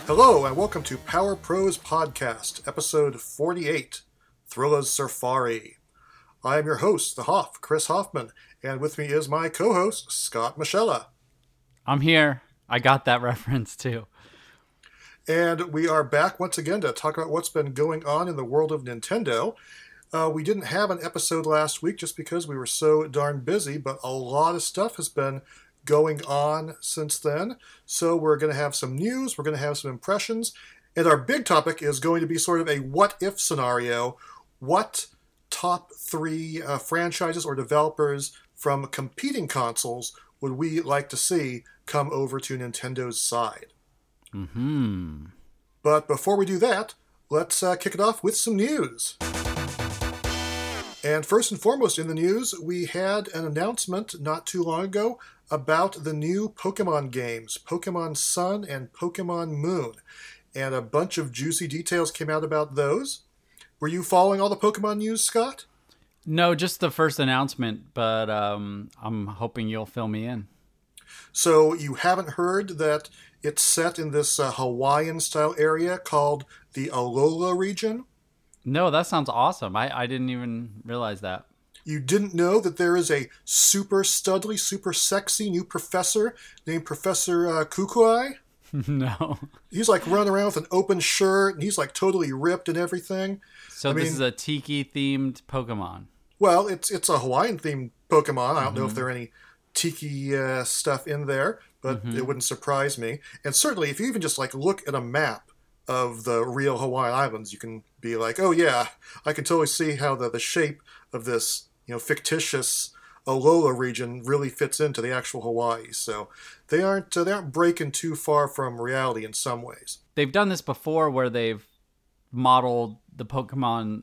Hello, and welcome to Power Pros Podcast, episode 48, Thrilla's Safari. I am your host, the Hoff, Chris Hoffman, and with me is my co-host, Scott Michella. I'm here. I got that reference, too. And we are back once again to talk about what's been going on in the world of Nintendo. We didn't have an episode last week just because we were so darn busy, but a lot of stuff has been going on since then. So we're going to have some news, we're going to have some impressions, and our big topic is going to be sort of a what-if scenario. What top three franchises or developers from competing consoles would we like to see come over to Nintendo's side? But before we do that, let's kick it off with some news. And first and foremost in the news, we had an announcement not too long ago about the new Pokemon games, Pokemon Sun and Pokemon Moon. And a bunch of juicy details came out about those. Were you following all the Pokemon news, Scott? No, just the first announcement, but I'm hoping you'll fill me in. So you haven't heard that it's set in this Hawaiian-style area called the Alola region? No, that sounds awesome. I didn't even realize that. You didn't know that there is a super studly, super sexy new professor named Professor Kukui? No. He's like running around with an open shirt, and he's like totally ripped and everything. So this is a tiki-themed Pokemon. Well, it's a Hawaiian-themed Pokemon. I don't know if there are any tiki stuff in there, but it wouldn't surprise me. And certainly, if you even just like look at a map of the real Hawaiian Islands, you can be like, oh yeah, I can totally see how the shape of this fictitious Alola region really fits into the actual Hawaii. So they aren't breaking too far from reality in some ways. They've done this before where they've modeled the Pokemon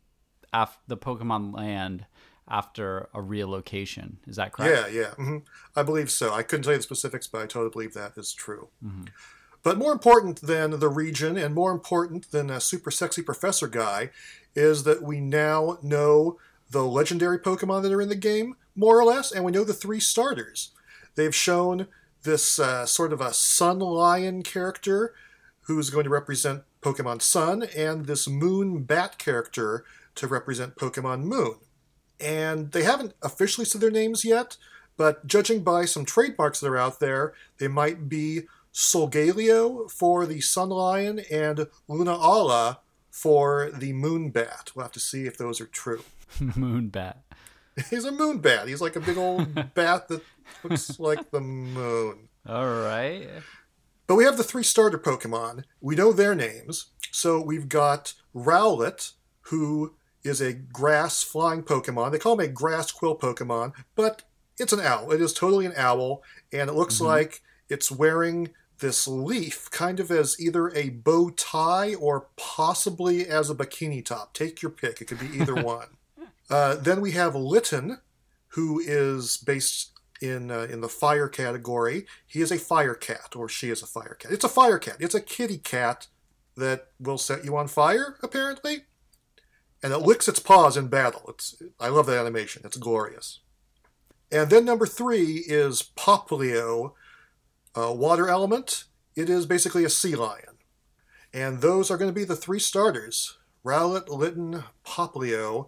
land after a real location. Is that correct? Yeah. I believe so. I couldn't tell you the specifics, but I totally believe that is true. But more important than the region, and more important than a super sexy professor guy, is that we now know the legendary Pokemon that are in the game, more or less, and we know the three starters. They've shown this sort of a Sun Lion character who's going to represent Pokemon Sun, and this Moon Bat character to represent Pokemon Moon. And they haven't officially said their names yet, but judging by some trademarks that are out there, they might be Solgaleo for the Sun Lion and Lunala for the Moon Bat. We'll have to see if those are true. Moon Bat. He's a moon bat. He's like a big old bat that looks like the moon. All right. But we have the three starter Pokemon. We know their names. So we've got Rowlet, who is a grass flying Pokemon. They call him a grass quill Pokemon, but it's an owl. It is totally an owl, and it looks like it's wearing this leaf kind of as either a bow tie or possibly as a bikini top. Take your pick. It could be either one. Then we have Litten, who is based in the fire category. He is a fire cat, or she is a fire cat. It's a fire cat. It's a kitty cat that will set you on fire, apparently. And it licks its paws in battle. I love that animation. It's glorious. And then number 3 is Poplio, water element. It is basically a sea lion. And those are going to be the 3 starters. Rowlet, Litten, Poplio.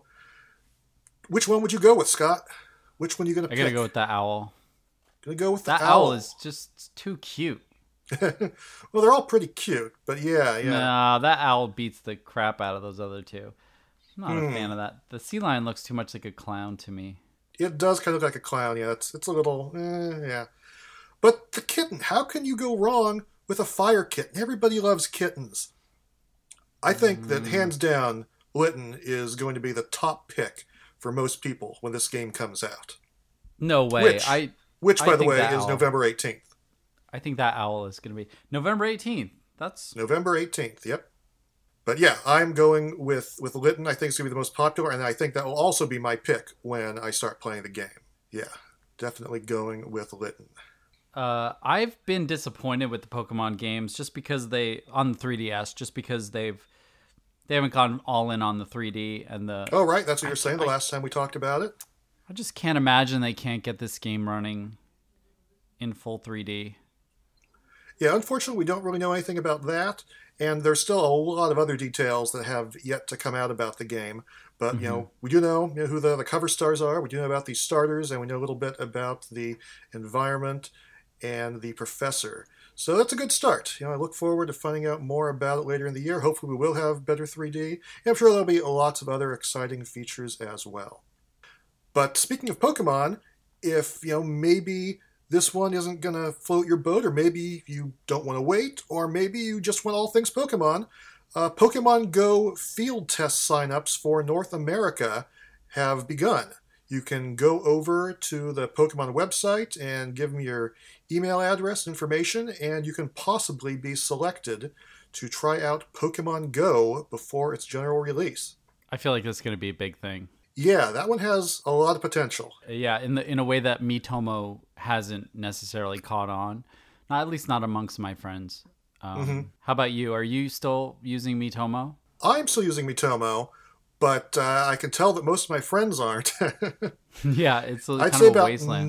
Which one would you go with, Scott? Which one are you going to pick? I got to go with the owl. Going to go with the owl. That owl is just too cute. Well, they're all pretty cute, but yeah. Nah, that owl beats the crap out of those other two. I'm not a fan of that. The sea lion looks too much like a clown to me. It does kind of look like a clown, yeah. It's a little, yeah. But the kitten, how can you go wrong with a fire kitten? Everybody loves kittens. I think that, hands down, Litten is going to be the top pick for most people when this game comes out. No way. Which by the way, is November 18th. I think that owl is going to be November 18th. That's November 18th, yep. But yeah, I'm going with Litten. I think it's going to be the most popular, and I think that will also be my pick when I start playing the game. Yeah, definitely going with Litten. I've been disappointed with the Pokemon games just because on the 3DS, just because they haven't gone all in on the 3D and the. Oh right, that's what you were saying the last time we talked about it. I just can't imagine they can't get this game running in full 3D. Yeah, unfortunately, we don't really know anything about that, and there's still a lot of other details that have yet to come out about the game. But Hmm. we do know, who the cover stars are. We do know about these starters, and we know a little bit about the environment and the professor. So that's a good start. I look forward to finding out more about it later in the year. Hopefully, we will have better 3D. And I'm sure there'll be lots of other exciting features as well. But speaking of Pokemon, if maybe this one isn't going to float your boat, or maybe you don't want to wait, or maybe you just want all things Pokemon, Pokemon Go field test signups for North America have begun. You can go over to the Pokemon website and give them your email address and information, and you can possibly be selected to try out Pokemon Go before its general release. I feel like this is going to be a big thing. Yeah, that one has a lot of potential. Yeah, in a way that Miitomo hasn't necessarily caught on, not at least not amongst my friends. How about you? Are you still using Miitomo? I'm still using Mitomo, but I can tell that most of my friends aren't. Yeah, it's I'd kind say of a about wasteland.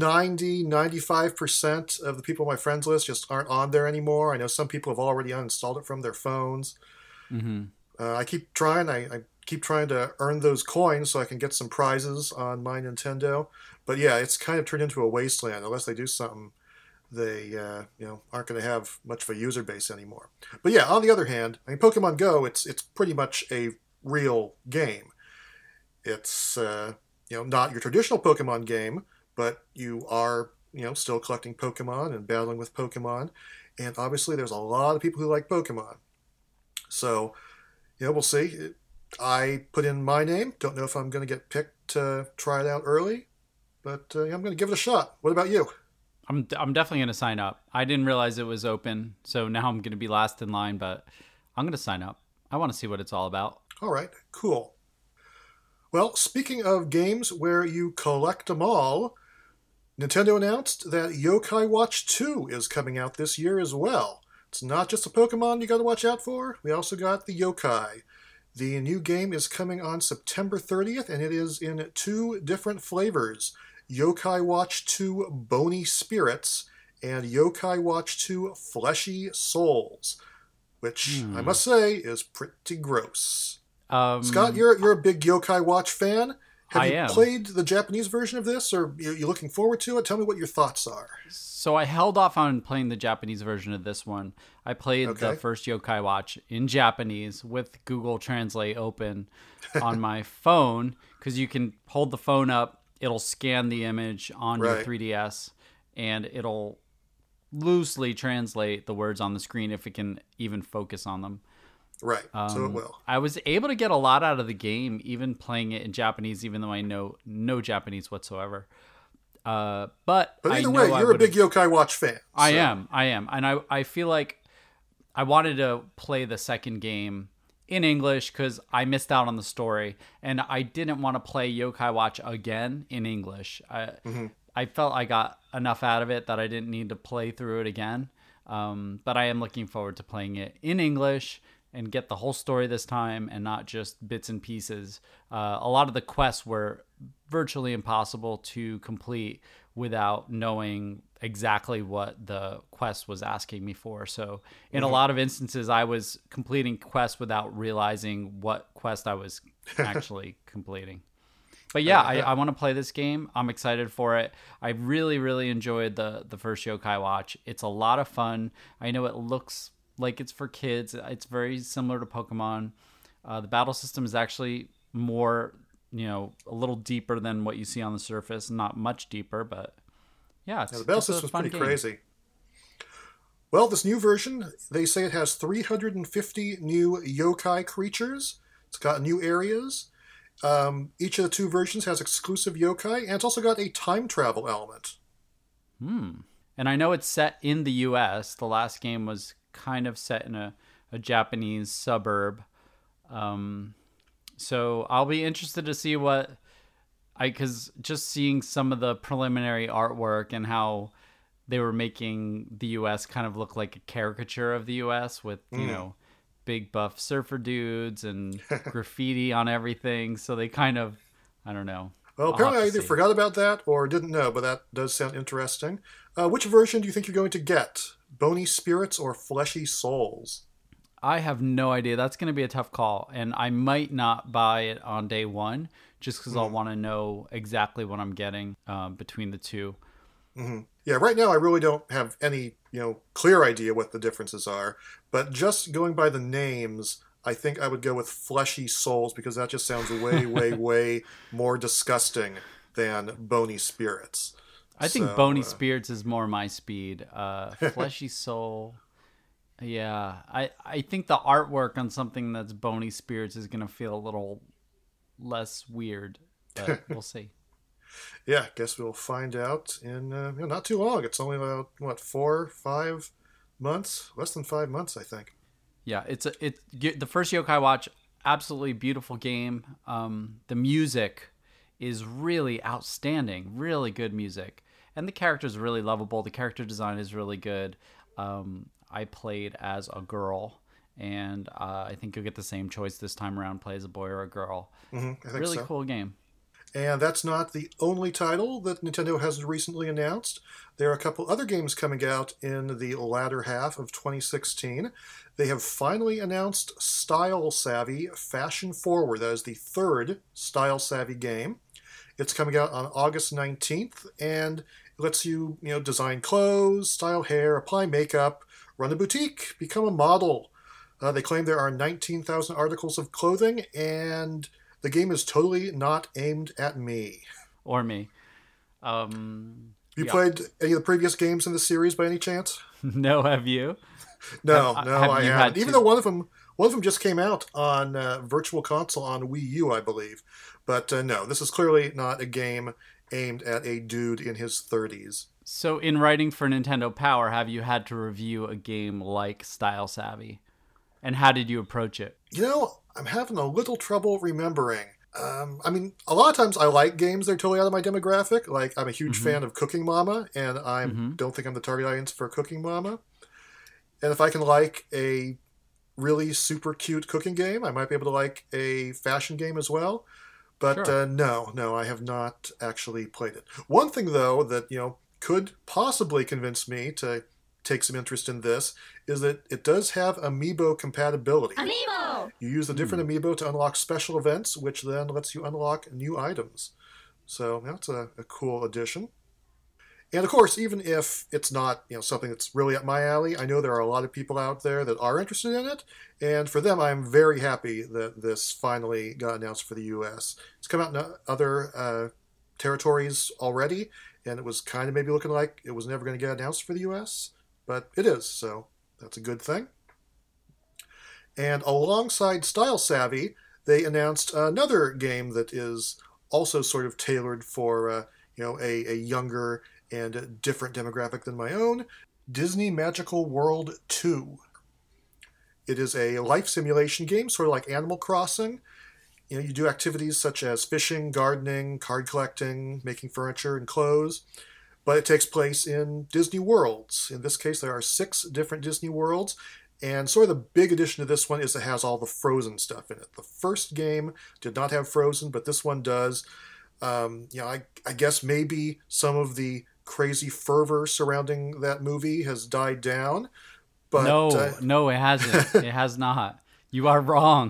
90-95% of the people on my friends list just aren't on there anymore. I know some people have already uninstalled it from their phones. Hmm. I keep trying. I keep trying to earn those coins so I can get some prizes on my Nintendo. But yeah, it's kind of turned into a wasteland unless they do something. They aren't going to have much of a user base anymore. But yeah, on the other hand, Pokemon Go, it's pretty much a real game. It's not your traditional Pokemon game, but you are still collecting Pokemon and battling with Pokemon, and obviously there's a lot of people who like Pokemon. So we'll see. I put in my name. Don't know if I'm going to get picked to try it out early, but I'm going to give it a shot. What about you? I'm definitely going to sign up. I didn't realize it was open, so now I'm going to be last in line, but I'm going to sign up. I want to see what it's all about. All right, cool. Well, speaking of games where you collect them all, Nintendo announced that Yokai Watch 2 is coming out this year as well. It's not just a Pokemon you got to watch out for, we also got the Yokai. The new game is coming on September 30th, and it is in 2 different flavors: Yokai Watch 2 Bony Spirits and Yokai Watch 2 Fleshy Souls, which I must say is pretty gross. Scott, Um, you're a big Yokai Watch fan. Have I you am. played the Japanese version of this, or are you looking forward to it? Tell me what your thoughts are. So I held off on playing the Japanese version of this one. I played the Okay. first Yokai Watch in Japanese with Google Translate open on my phone because you can hold the phone up, it'll scan the image on your Right. 3DS, and it'll loosely translate the words on the screen if it can even focus on them. Right. So it will. I was able to get a lot out of the game, even playing it in Japanese, even though I know no Japanese whatsoever. But But I either know way, I you're a would big have. Yokai Watch fan. I So, am, and I feel like I wanted to play the second game in English because I missed out on the story, and I didn't want to play Yokai Watch again in English. I felt I got enough out of it that I didn't need to play through it again. But I am looking forward to playing it in English and get the whole story this time and not just bits and pieces. A lot of the quests were virtually impossible to complete without knowing exactly what the quest was asking me for. So in a lot of instances, I was completing quests without realizing what quest I was actually completing. But yeah, I want to play this game. I'm excited for it. I really, really enjoyed the first Yokai Watch. It's a lot of fun. I know it looks like it's for kids. It's very similar to Pokemon. The battle system is actually more, a little deeper than what you see on the surface. Not much deeper, but yeah, the battle it's a system's fun pretty game. crazy. Well, this new version, they say it has 350 new yokai creatures. It's got new areas. Each of the 2 versions has exclusive yokai, and it's also got a time travel element. And I know it's set in the U.S. The last game was kind of set in a Japanese suburb. So I'll be interested to see because just seeing some of the preliminary artwork and how they were making the U.S. kind of look like a caricature of the U.S. with, big buff surfer dudes and graffiti on everything. So they kind of, I don't know. Well, I'll have apparently I to either see. forgot about that or didn't know, but that does sound interesting. Which version do you think you're going to get? Bony Spirits or Fleshy Souls? I have no idea. That's going to be a tough call, and I might not buy it on day one just because I'll Hmm. want to know exactly what I'm getting between the two. Hmm. Yeah, right now I really don't have any, clear idea what the differences are, but just going by the names, I think I would go with Fleshy Souls because that just sounds way, way, way more disgusting than Bony Spirits. I think Bony So, Spirits is more my speed. Fleshy Soul. Yeah, I think the artwork on something that's Bony Spirits is going to feel a little less weird, but we'll see. yeah, guess we'll find out in not too long. It's only about, what, 4, 5 months? Less than 5 months, I think. Yeah, the first Yokai Watch. Absolutely beautiful game. The music is really outstanding, really good music, and the characters are really lovable. The character design is really good. I played as a girl, and I think you'll get the same choice this time around. Play as a boy or a girl. I think Really so. cool game. And that's not the only title that Nintendo has recently announced. There are a couple other games coming out in the latter half of 2016. They have finally announced Style Savvy Fashion Forward. That is the third Style Savvy game. It's coming out on August 19th and it lets you, design clothes, style hair, apply makeup, run a boutique, become a model. They claim there are 19,000 articles of clothing, and the game is totally not aimed at me. Or me. Um, Have you yeah. played any of the previous games in the series by any chance? No, have you? No, no, Have I you haven't. had Even to? though one of them just came out on Virtual Console on Wii U, I believe. But no, this is clearly not a game aimed at a dude in his 30s. So, in writing for Nintendo Power, have you had to review a game like Style Savvy? And how did you approach it? I'm having a little trouble remembering. I mean, a lot of times I like games that are totally out of my demographic. Like, I'm a huge Mm-hmm. fan of Cooking Mama, and I Mm-hmm. don't think I'm the target audience for Cooking Mama. And if I can like a really super cute cooking game, I might be able to like a fashion game as well. But Sure. no, I have not actually played it. One thing, though, that could possibly convince me to take some interest in this is that it does have amiibo compatibility. Amiibo! You use a different amiibo to unlock special events, which then lets you unlock new items. So that's a cool addition. And of course, even if it's not something that's really up my alley, I know there are a lot of people out there that are interested in it, and for them, I'm very happy that this finally got announced for the U.S. It's come out in other territories already, and it was kind of maybe looking like it was never going to get announced for the U.S., but it is, so that's a good thing. And alongside Style Savvy, they announced another game that is also sort of tailored for a younger and different demographic than my own. Disney Magical World 2. It is a life simulation game, sort of like Animal Crossing. You do activities such as fishing, gardening, card collecting, making furniture and clothes, but it takes place in Disney worlds. In this case, there are 6 different Disney worlds, and sort of the big addition to this one is it has all the Frozen stuff in it. The first game did not have Frozen, but this one does. I guess maybe some of the crazy fervor surrounding that movie has died down, but No, no, it hasn't. It has not. You are wrong.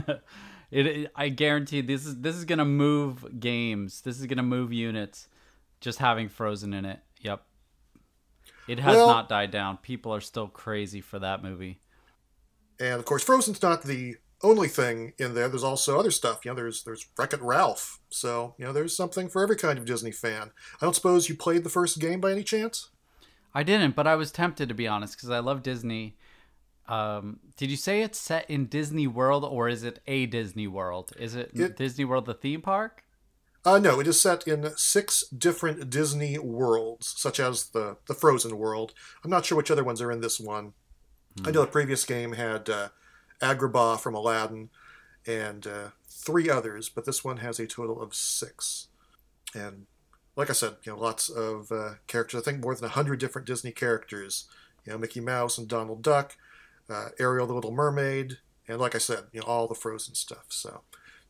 I guarantee this is gonna move games. This is gonna move units. Just having Frozen in it. Yep. It has well, not died down. People are still crazy for that movie. and of course, Frozen's not the only thing in there. There's also other stuff. There's Wreck-It Ralph. So there's something for every kind of Disney fan. I don't suppose you played the first game by any chance? I didn't, but I was tempted to be honest because I love Disney. Did you say it's set in Disney World or is it a Disney World? Is it It Disney World the theme park? No, it is set in 6 different Disney worlds, such as the Frozen world. I'm not sure which other ones are in this one. I know the previous game had Agrabah from Aladdin and 3 others, but this one has a total of 6. And like I said, lots of characters. I think more than 100 different Disney characters. Mickey Mouse and Donald Duck, Ariel the Little Mermaid, and like I said, all the Frozen stuff. So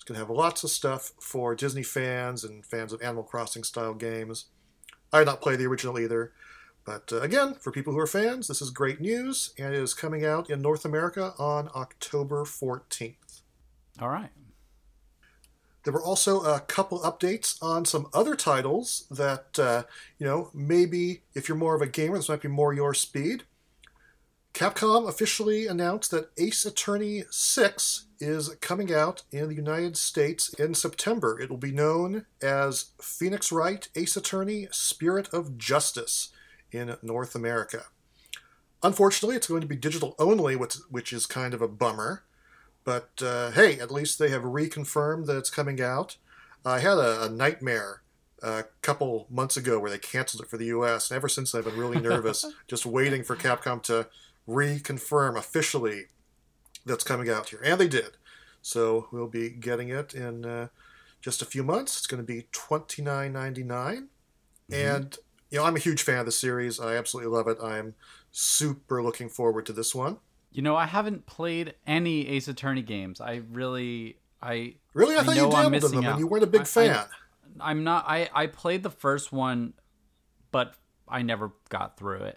It's going to have lots of stuff for Disney fans and fans of Animal Crossing style games. I did not play the original either, but again, for people who are fans, this is great news, and it is coming out in North America on October 14th. All right. There were also a couple updates on some other titles that, maybe if you're more of a gamer, this might be more your speed. Capcom officially announced that Ace Attorney 6 is coming out in the United States in September. It will be known as Phoenix Wright Ace Attorney Spirit of Justice in North America. Unfortunately, it's going to be digital only, which is kind of a bummer. But hey, at least they have reconfirmed that it's coming out. I had a nightmare a couple months ago where they canceled it for the US, and ever since I've been really nervous, just waiting for Capcom to reconfirm officially that's coming out here. And they did. So we'll be getting it in just a few months. It's going to be $29.99. Mm-hmm. And, I'm a huge fan of the series. I absolutely love it. I'm super looking forward to this one. I haven't played any Ace Attorney games. Really? I thought you dabbled in them and you weren't a big fan. I'm not. I played the first one, but I never got through it.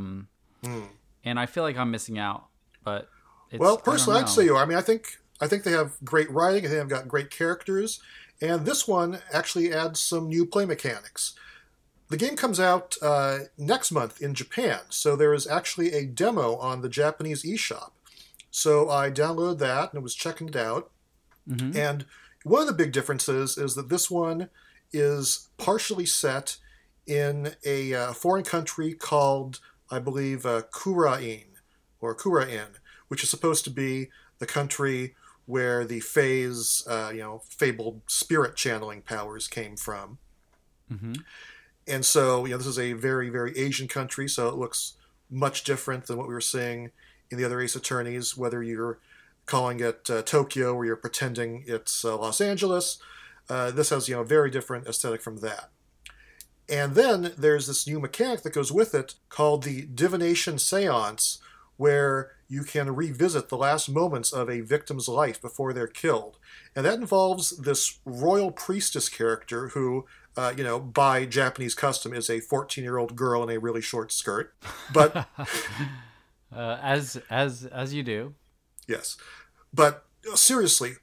And I feel like I'm missing out. But personally, I'd say you are. I mean, I think they have great writing. I think they've got great characters, and this one actually adds some new play mechanics. The game comes out next month in Japan, so there is actually a demo on the Japanese eShop. So I downloaded that and was checking it out. Mm-hmm. And one of the big differences is that this one is partially set in a foreign country called, I believe, Kurain, which is supposed to be the country where the Fae's, fabled spirit channeling powers came from. Mm-hmm. And so, this is a very, very Asian country, so it looks much different than what we were seeing in the other Ace Attorneys, whether you're calling it Tokyo or you're pretending it's Los Angeles. This has, a very different aesthetic from that. And then there's this new mechanic that goes with it called the Divination Seance, where you can revisit the last moments of a victim's life before they're killed. And that involves this royal priestess character who, by Japanese custom is a 14-year-old girl in a really short skirt. But as you do. Yes. But seriously,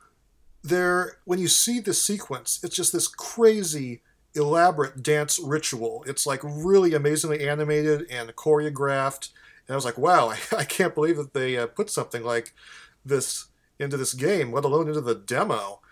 when you see this sequence, it's just this crazy, elaborate dance ritual. It's like really amazingly animated and choreographed. And I was like, wow, I can't believe that they put something like this into this game, let alone into the demo.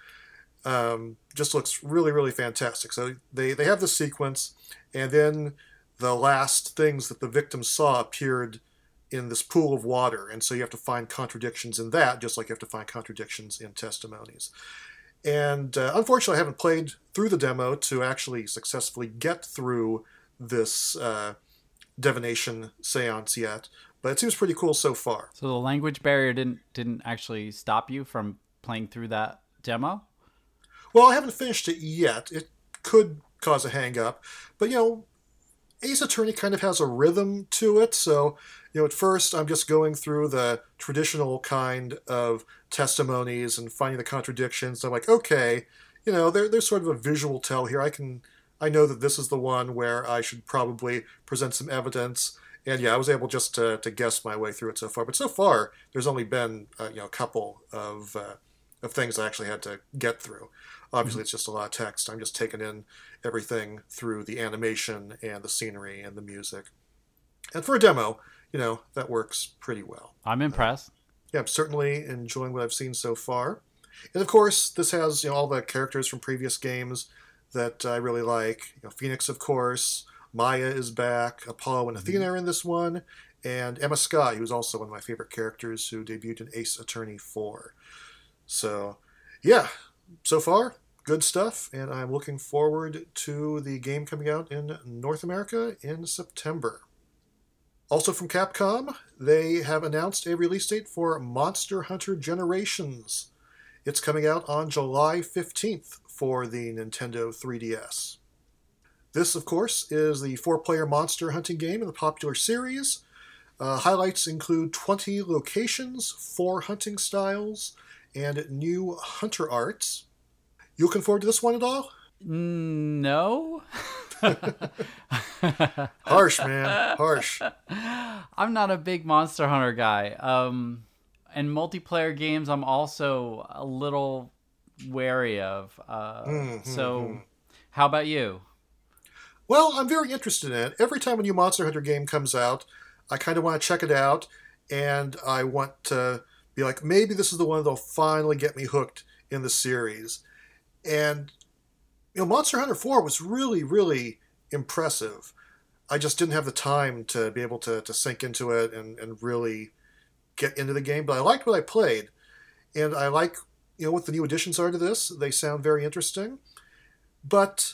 Just looks really, really fantastic. So they have this sequence, and then the last things that the victim saw appeared in this pool of water. And so you have to find contradictions in that, just like you have to find contradictions in testimonies. And unfortunately, I haven't played through the demo to actually successfully get through this divination seance yet, but it seems pretty cool so far. So the language barrier didn't actually stop you from playing through that demo? Well, I haven't finished it yet. It could cause a hang-up, but Ace Attorney kind of has a rhythm to it, so at first I'm just going through the traditional kind of testimonies and finding the contradictions. I'm like, okay, there's sort of a visual tell here. I know that this is the one where I should probably present some evidence. And I was able just to guess my way through it so far. But so far, there's only been a couple of things I actually had to get through. Obviously, It's just a lot of text. I'm just taking in everything through the animation and the scenery and the music. And for a demo, that works pretty well. I'm impressed. I'm certainly enjoying what I've seen so far. And of course, this has all the characters from previous games that I really like. Phoenix, of course. Maya is back. Apollo and Athena are in this one. And Emma Scott, who's also one of my favorite characters, who debuted in Ace Attorney 4. So, so far, good stuff. And I'm looking forward to the game coming out in North America in September. Also from Capcom, they have announced a release date for Monster Hunter Generations. It's coming out on July 15th for the Nintendo 3DS. This, of course, is the 4-player monster hunting game in the popular series. Highlights include 20 locations, 4 hunting styles, and new hunter arts. You looking forward to this one at all? No. Harsh, man. Harsh. I'm not a big Monster Hunter guy. And multiplayer games, I'm also a little wary of. So, how about you? Well, I'm very interested in it. Every time a new Monster Hunter game comes out, I kind of want to check it out, and I want to be like, maybe this is the one that'll finally get me hooked in the series. And, Monster Hunter 4 was really, really impressive. I just didn't have the time to be able to sink into it and really get into the game, but I liked what I played. And I like, what the new additions are to this. They sound very interesting. But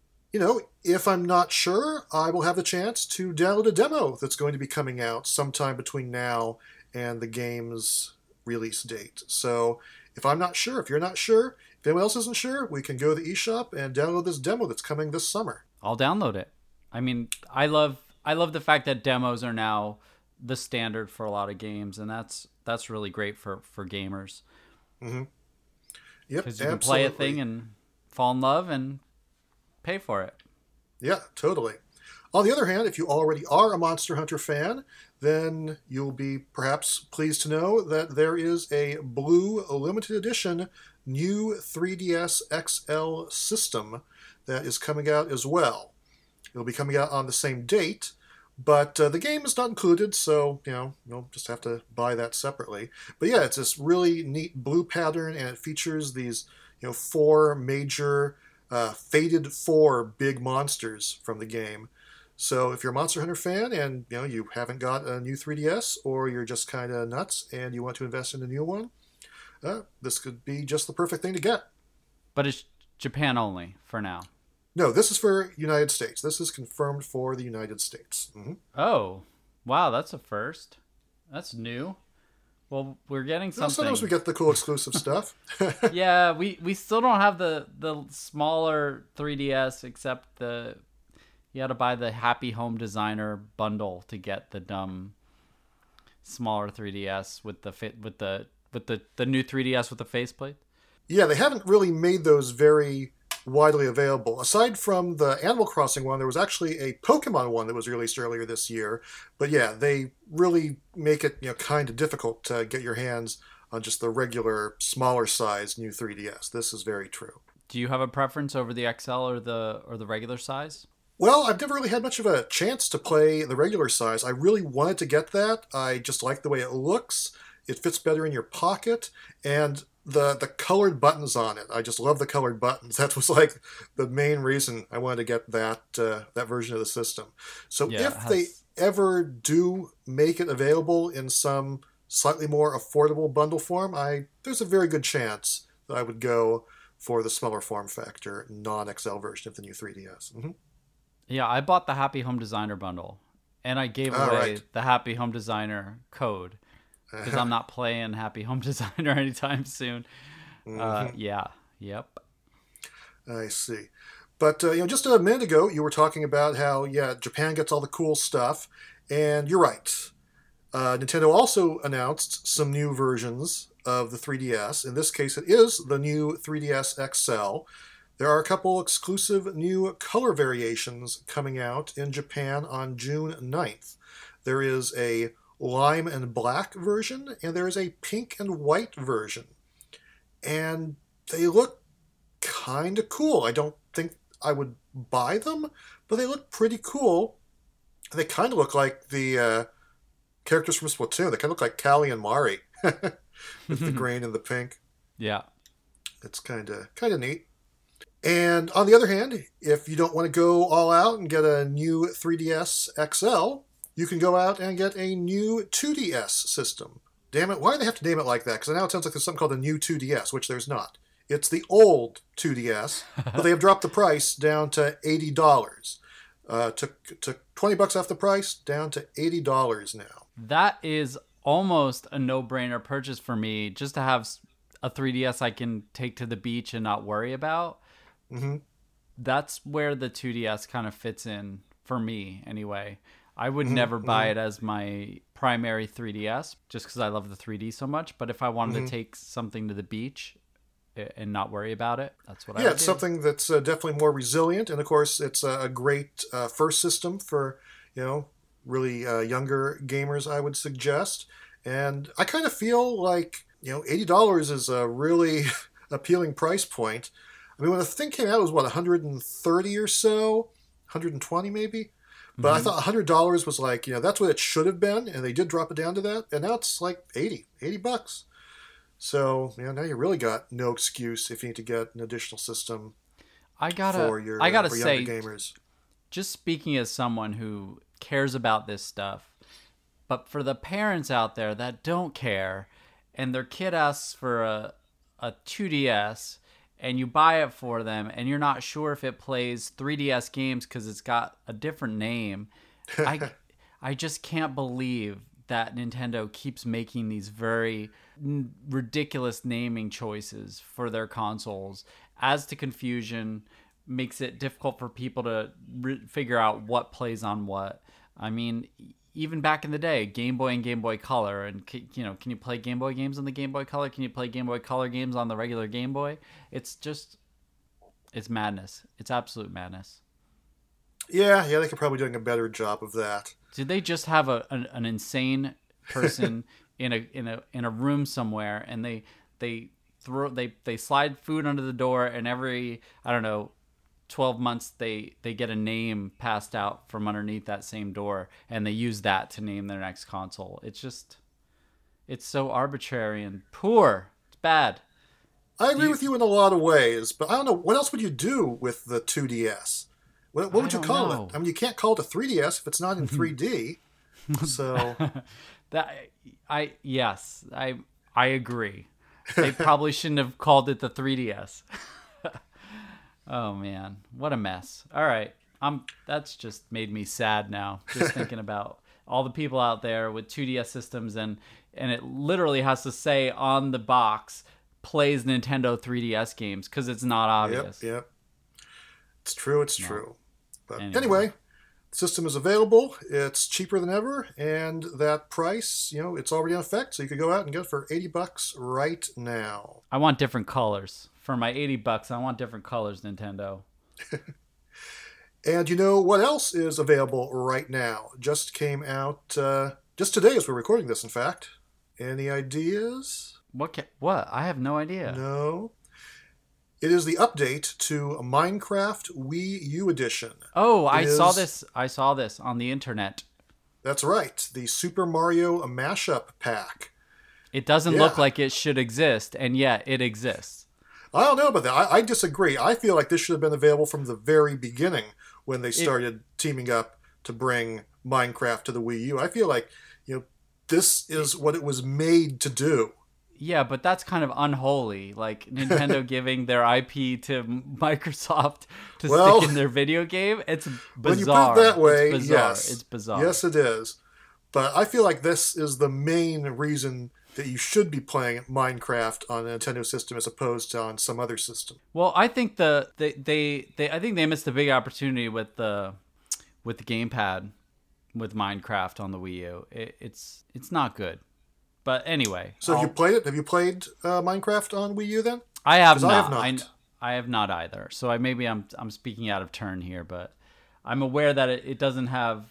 if I'm not sure, I will have the chance to download a demo that's going to be coming out sometime between now and the game's release date. So if I'm not sure, if you're not sure, if anyone else isn't sure, we can go to the eShop and download this demo that's coming this summer. I'll download it. I mean, I love the fact that demos are now the standard for a lot of games, and that's really great for gamers. Mm-hmm. Yep, because you can play a thing and fall in love and pay for it. Yeah, totally. On the other hand, if you already are a Monster Hunter fan, then you'll be perhaps pleased to know that there is a blue limited edition new 3DS XL system that is coming out as well. It'll be coming out on the same date, but the game is not included, so you'll just have to buy that separately. But yeah, it's this really neat blue pattern, and it features these 4 major faded 4 big monsters from the game. So if you're a Monster Hunter fan and you haven't got a new 3DS, or you're just kind of nuts and you want to invest in a new one, this could be just the perfect thing to get. But it's Japan only for now. No, this is for United States. This is confirmed for the United States. Mm-hmm. Oh, wow, that's a first. That's new. Well, we're getting something. Sometimes we get the cool exclusive stuff. Yeah, we still don't have the smaller 3DS, except you had to buy the Happy Home Designer bundle to get the dumb smaller 3DS with the new 3DS with the faceplate. Yeah, they haven't really made those very widely available. Aside from the Animal Crossing one, there was actually a Pokemon one that was released earlier this year. But yeah, they really make it kind of difficult to get your hands on just the regular smaller size new 3DS. This is very true. Do you have a preference over the XL or the regular size? Well, I've never really had much of a chance to play the regular size. I really wanted to get that. I just like the way it looks. It fits better in your pocket, and the colored buttons on it. I just love the colored buttons. That was like the main reason I wanted to get that version of the system. So yeah, if they ever do make it available in some slightly more affordable bundle form, there's a very good chance that I would go for the smaller form factor, non-XL version of the new 3DS. Mm-hmm. Yeah, I bought the Happy Home Designer bundle, and I gave away the Happy Home Designer code because I'm not playing Happy Home Designer anytime soon. Mm-hmm. Yeah, yep. I see. But just a minute ago, you were talking about how Japan gets all the cool stuff, and you're right. Nintendo also announced some new versions of the 3DS. In this case, it is the new 3DS XL. There are a couple exclusive new color variations coming out in Japan on June 9th. There is a lime and black version, and there is a pink and white version. And they look kind of cool. I don't think I would buy them, but they look pretty cool. They kind of look like the characters from Splatoon. They kind of look like Callie and Mari with the green and the pink. Yeah. It's kind of neat. And on the other hand, if you don't want to go all out and get a new 3DS XL, you can go out and get a new 2DS system. Damn it, why do they have to name it like that? Because now it sounds like there's something called a new 2DS, which there's not. It's the old 2DS, but they have dropped the price down to $80. Took $20 off the price, down to $80 now. That is almost a no-brainer purchase for me, just to have a 3DS I can take to the beach and not worry about. Mm-hmm. That's where the 2DS kind of fits in for me anyway. I would never buy it as my primary 3DS just because I love the 3D so much. But if I wanted to take something to the beach and not worry about it. That's what I Yeah, would it's do. something that's definitely more resilient, and of course, it's a great first system for really younger gamers. I would suggest, and I kind of feel like $80 is a really appealing price point. I mean, when the thing came out, it was what 130 or so, 120 maybe. But I thought $100 was like that's what it should have been, and they did drop it down to that, and now it's like $80. So now you really got no excuse if you need to get an additional system I for gotta for say, younger gamers. just speaking as someone who cares about this stuff, but for the parents out there that don't care, and their kid asks for a 2DS, and you buy it for them, and you're not sure if it plays 3DS games because it's got a different name, I just can't believe that Nintendo keeps making these very ridiculous naming choices for their consoles. Adds to confusion, makes it difficult for people to figure out what plays on what. I mean, even back in the day, Game Boy and Game Boy Color, and can you play Game Boy games on the Game Boy Color? Can you play Game Boy Color games on the regular Game Boy? It's madness. It's absolute madness. Yeah, they could probably doing a better job of that. Did they just have an insane person in a room somewhere, and they slide food under the door, and every, I don't know, 12 months they get a name passed out from underneath that same door, and they use that to name their next console? It's so arbitrary and poor. It's bad. I agree with you in a lot of ways, but I don't know, what else would you do with the 2DS? What would you call it? I mean, you can't call it a 3DS if it's not in 3D. So yes, I agree. They probably shouldn't have called it the 3DS. Oh man, what a mess. All right. That's just made me sad now, just thinking about all the people out there with 2DS systems, and it literally has to say on the box, plays Nintendo 3DS games, because it's not obvious. Yep. It's true. But anyway, the system is available. It's cheaper than ever, and that price, it's already in effect, so you could go out and get it for $80 right now. I want different colors. For my $80, I want different colors, Nintendo. And what else is available right now? Just came out just today as we're recording this, in fact. Any ideas? What? I have no idea. No. It is the update to Minecraft Wii U Edition. Oh, I saw this on the internet. That's right. The Super Mario Mashup Pack. It doesn't look like it should exist, and yet it exists. I don't know about that. I disagree. I feel like this should have been available from the very beginning when they started teaming up to bring Minecraft to the Wii U. I feel like, this is what it was made to do. Yeah, but that's kind of unholy. Like Nintendo giving their IP to Microsoft to stick in their video game. It's bizarre. When you put it that way, yes. It's bizarre. Yes, it is. But I feel like this is the main reason that you should be playing Minecraft on a Nintendo system as opposed to on some other system. Well, I think they missed a big opportunity with the gamepad with Minecraft on the Wii U. It's not good. But anyway, so have you played it? Have you played Minecraft on Wii U then? I have not. I have not either. So maybe I'm speaking out of turn here, but I'm aware that it doesn't have,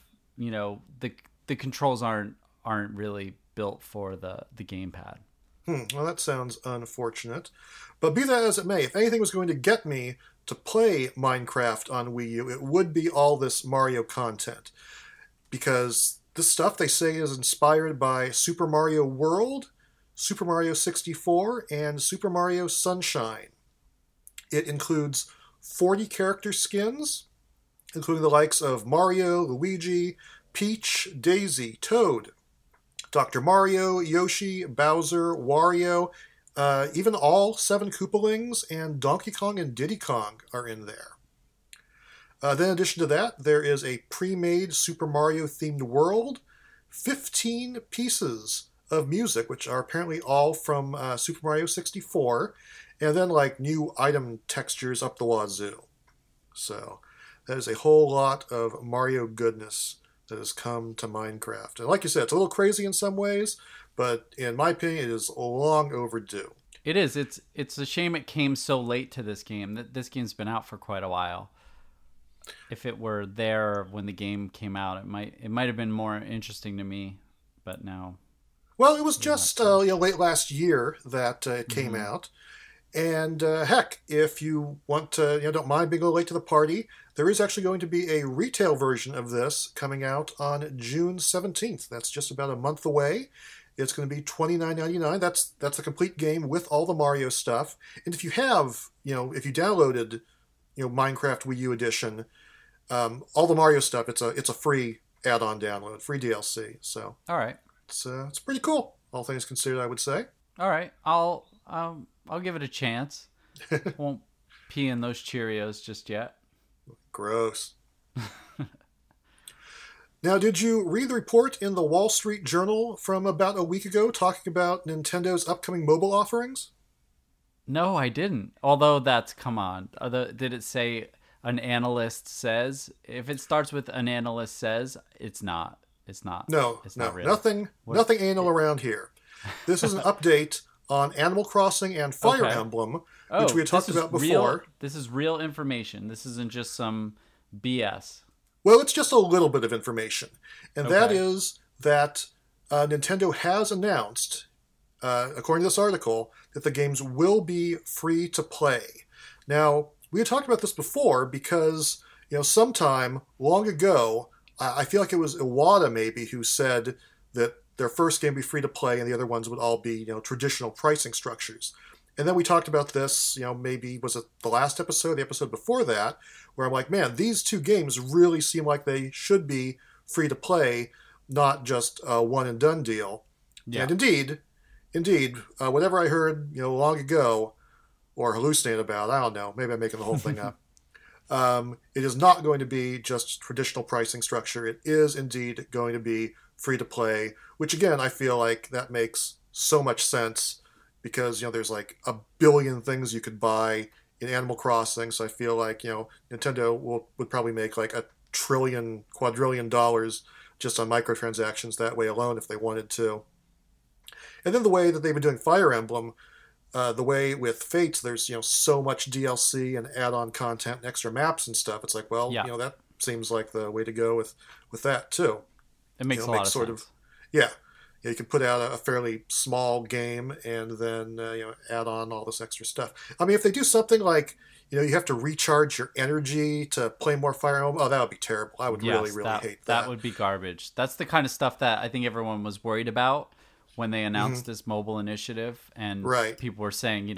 the controls aren't really built for the gamepad. Well, that sounds unfortunate. But be that as it may, if anything was going to get me to play Minecraft on Wii U, it would be all this Mario content. Because this stuff, they say, is inspired by Super Mario World, Super Mario 64, and Super Mario Sunshine. It includes 40 character skins, including the likes of Mario, Luigi, Peach, Daisy, Toad, Dr. Mario, Yoshi, Bowser, Wario, even all 7 Koopalings, and Donkey Kong and Diddy Kong are in there. Then in addition to that, there is a pre-made Super Mario-themed world, 15 pieces of music, which are apparently all from Super Mario 64, and then new item textures up the wazoo. So that is a whole lot of Mario goodness that has come to Minecraft. And like you said, it's a little crazy in some ways, but in my opinion, it is long overdue. It is. It's a shame it came so late to this game. This game's been out for quite a while. If it were there when the game came out, it might have been more interesting to me. But now, Well, it was just late last year that it came out. And heck, if you want to, don't mind being a little late to the party, there is actually going to be a retail version of this coming out on June 17th. That's just about a month away. It's going to be $29.99. That's a complete game with all the Mario stuff. And if you have, if you downloaded, Minecraft Wii U Edition, all the Mario stuff, it's a free add-on download, free DLC. So all right, it's pretty cool, all things considered, I would say. All right, I'll give it a chance. Won't pee in those Cheerios just yet. Gross. Now, did you read the report in the Wall Street Journal from about a week ago talking about Nintendo's upcoming mobile offerings? No, I didn't. Although come on. Did it say an analyst says? If it starts with an analyst says, it's not. It's not. No, it's no, not really. nothing anal around here. This is an update on Animal Crossing and Fire Emblem, which we had talked about before. This is real information. This isn't just some BS. Well, it's just a little bit of information. And that is that Nintendo has announced, according to this article, that the games will be free to play. Now, we had talked about this before because, sometime long ago, I feel like it was Iwata maybe who said that their first game would be free to play and the other ones would all be, traditional pricing structures. And then we talked about this, maybe was it the last episode, the episode before that, where I'm like, man, these two games really seem like they should be free to play, not just a one and done deal. Yeah. And indeed, whatever I heard, long ago, or hallucinated about, I don't know, maybe I'm making the whole thing up. It is not going to be just traditional pricing structure. It is indeed going to be free to play, which again, I feel like that makes so much sense because, there's like a billion things you could buy in Animal Crossing. So I feel like, Nintendo would probably make like $1 trillion, quadrillion just on microtransactions that way alone if they wanted to. And then the way that they've been doing Fire Emblem, the way with Fates, there's, so much DLC and add-on content and extra maps and stuff. It's like, well, that seems like the way to go with that too. It makes a lot of sense. Yeah. You can put out a fairly small game and then, add on all this extra stuff. I mean, if they do something like, you have to recharge your energy to play more Fire Emblem, that would be terrible. I would really hate that. That would be garbage. That's the kind of stuff that I think everyone was worried about when they announced this mobile initiative. And people were saying,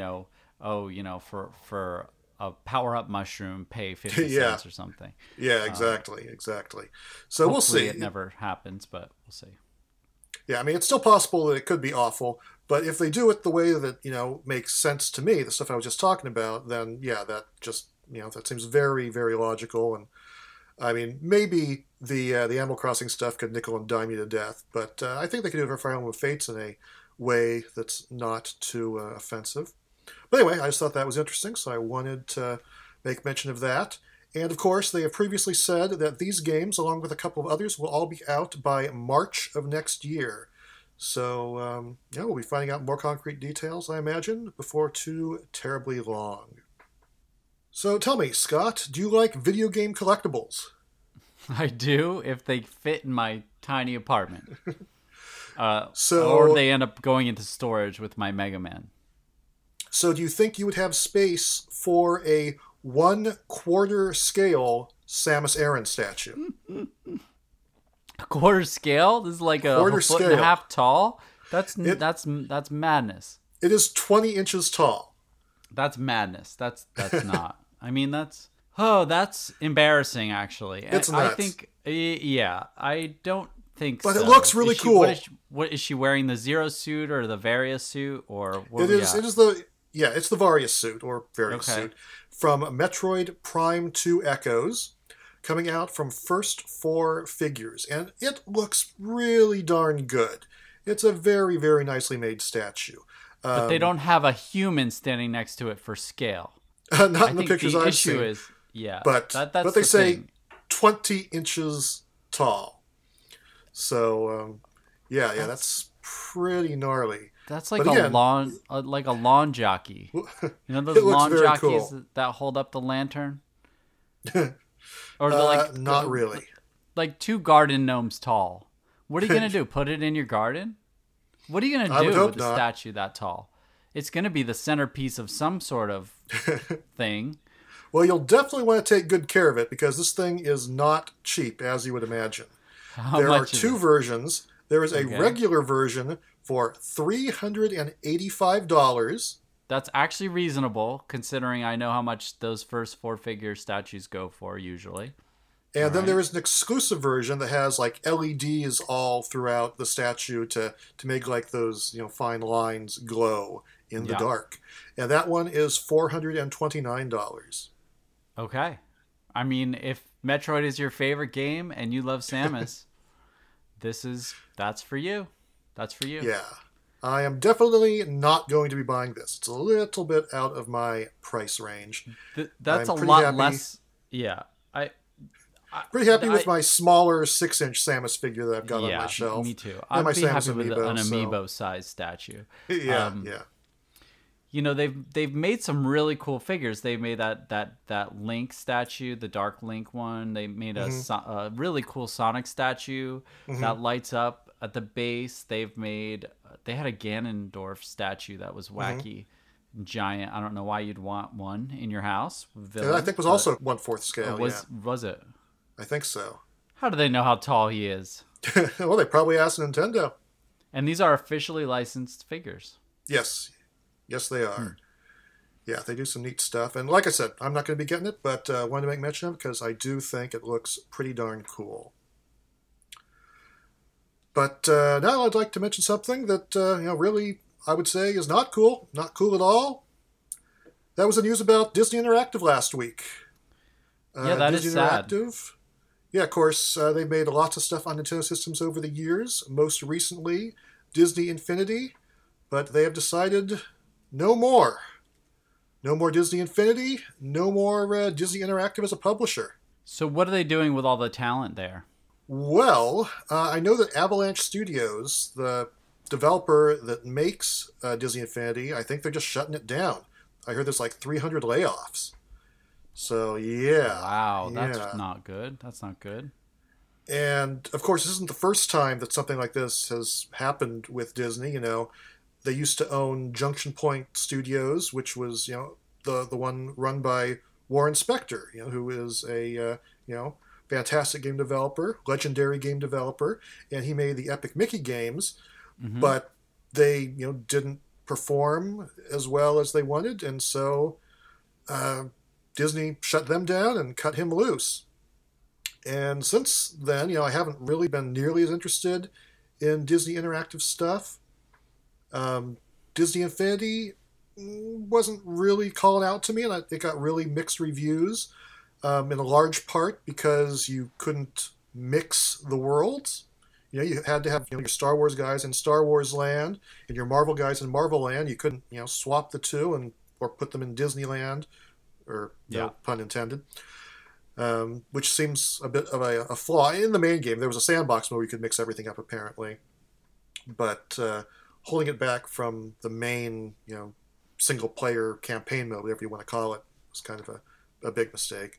for a power-up mushroom, pay 50 cents or something. Yeah, exactly. So we'll see. It never happens, but we'll see. Yeah, I mean, it's still possible that it could be awful, but if they do it the way that, makes sense to me, the stuff I was just talking about, then, that just, that seems very, very logical. And, I mean, maybe the Animal Crossing stuff could nickel and dime you to death, but I think they could do it for Fire Emblem Fates in a way that's not too offensive. But anyway, I just thought that was interesting, so I wanted to make mention of that. And of course, they have previously said that these games, along with a couple of others, will all be out by March of next year. So, we'll be finding out more concrete details, I imagine, before too terribly long. So tell me, Scott, do you like video game collectibles? I do, if they fit in my tiny apartment. Or they end up going into storage with my Mega Man. So do you think you would have space for a 1/4 scale Samus Aran statue? A quarter scale? This is like a foot and a half tall? That's madness. It is 20 inches tall. That's madness. That's not. I mean, that's embarrassing, actually. It's nuts. I think, I don't think but so. It looks really cool. What is she wearing? The Zero suit or the Varia suit? Or what it's the Varia suit or Varia suit from Metroid Prime 2 Echoes, coming out from First 4 Figures, and it looks really darn good. It's a very, very nicely made statue. But they don't have a human standing next to it for scale. Not in the pictures I've seen. The issue is, but they say 20 inches tall. So, that's pretty gnarly. That's like But a again, lawn jockey. You know those it looks lawn very jockeys cool. that hold up the lantern, or they're Not really. like two garden gnomes tall. What are you gonna do? Put it in your garden? What are you gonna I would do hope with a not. statue that tall? It's gonna be the centerpiece of some sort of thing. Well, you'll definitely want to take good care of it because this thing is not cheap, as you would imagine. How There are much is two it? versions. There is a Okay. regular version for $385. That's actually reasonable, considering I know how much those first four figure statues go for usually. And then Alright. there is an exclusive version that has like LEDs all throughout the statue to make like those fine lines glow in the Yeah. dark. And that one is $429. Okay. I mean, if Metroid is your favorite game and you love Samus, that's for you. That's for you. Yeah. I am definitely not going to be buying this. It's a little bit out of my price range. That's I'm a pretty lot happy- less. Yeah. Pretty happy with my smaller 6-inch Samus figure that I've got on Yeah, my shelf. me too. And I'd my be Samus happy with amiibo, an so- amiibo-sized statue. Yeah, yeah. You know, they've made some really cool figures. They made that Link statue, the Dark Link one. They made a really cool Sonic statue that lights up at the base. They had a Ganondorf statue that was wacky, giant. I don't know why you'd want one in your house. And I think it was also 1/4 scale. Was it? I think so. How do they know how tall he is? Well, they probably asked Nintendo. And these are officially licensed figures. Yes. Yes, they are. Yeah, they do some neat stuff. And like I said, I'm not going to be getting it, but wanted to make mention of it because I do think it looks pretty darn cool. But now I'd like to mention something that, really, I would say is not cool. Not cool at all. That was the news about Disney Interactive last week. Yeah, that is Disney sad. Interactive. Yeah, of course, they've made lots of stuff on Nintendo systems over the years. Most recently, Disney Infinity. But they have decided no more. No more Disney Infinity. No more Disney Interactive as a publisher. So what are they doing with all the talent there? Well, I know that Avalanche Studios, the developer that makes Disney Infinity, I think they're just shutting it down. I heard there's like 300 layoffs. So, yeah. Wow, that's yeah. not good. That's not good. And, of course, this isn't the first time that something like this has happened with Disney. They used to own Junction Point Studios, which was, the one run by Warren Spector, who is a, fantastic game developer, legendary game developer, and he made the Epic Mickey games, but they, didn't perform as well as they wanted, and so Disney shut them down and cut him loose. And since then, I haven't really been nearly as interested in Disney Interactive stuff. Disney Infinity wasn't really calling out to me, and it got really mixed reviews, in a large part because you couldn't mix the worlds. You had to have your Star Wars guys in Star Wars Land and your Marvel guys in Marvel Land. You couldn't swap the two or put them in Disneyland, or no pun intended. Which seems a bit of a flaw in the main game. There was a sandbox mode where you could mix everything up apparently, but holding it back from the main single player campaign mode, whatever you want to call it, was kind of a big mistake.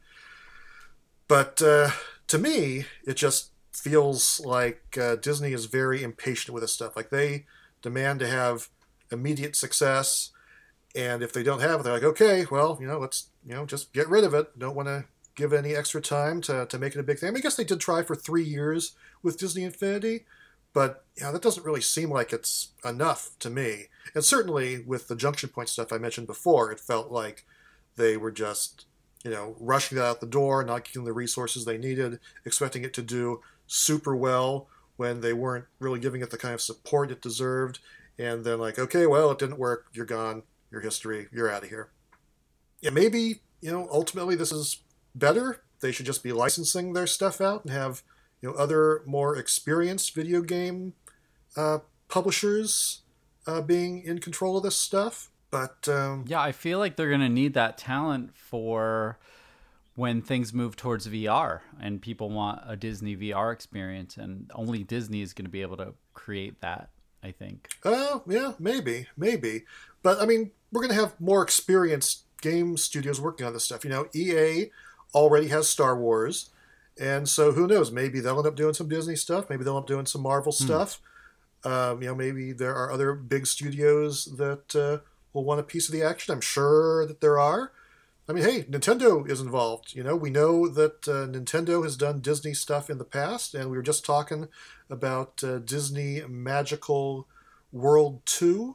But to me, it just feels like Disney is very impatient with this stuff. Like they demand to have immediate success, and if they don't have it, they're like, okay, well, let's just get rid of it. Don't want to give any extra time to make it a big thing. I guess they did try for 3 years with Disney Infinity, but that doesn't really seem like it's enough to me. And certainly with the Junction Point stuff I mentioned before, it felt like they were just rushing that out the door, not giving the resources they needed, expecting it to do super well when they weren't really giving it the kind of support it deserved. And then like, okay, well, it didn't work. You're gone. Your history. You're out of here. Yeah, maybe, ultimately this is better. They should just be licensing their stuff out and have, other more experienced video game publishers being in control of this stuff. But yeah, I feel like they're going to need that talent for when things move towards VR and people want a Disney VR experience, and only Disney is going to be able to create that. I think. Oh, yeah, maybe. But, I mean, we're going to have more experienced game studios working on this stuff. EA already has Star Wars, and so who knows? Maybe they'll end up doing some Disney stuff. Maybe they'll end up doing some Marvel stuff. Maybe there are other big studios that will want a piece of the action. I'm sure that there are. I mean, hey, Nintendo is involved. We know that Nintendo has done Disney stuff in the past, and we were just talking about Disney Magical World 2.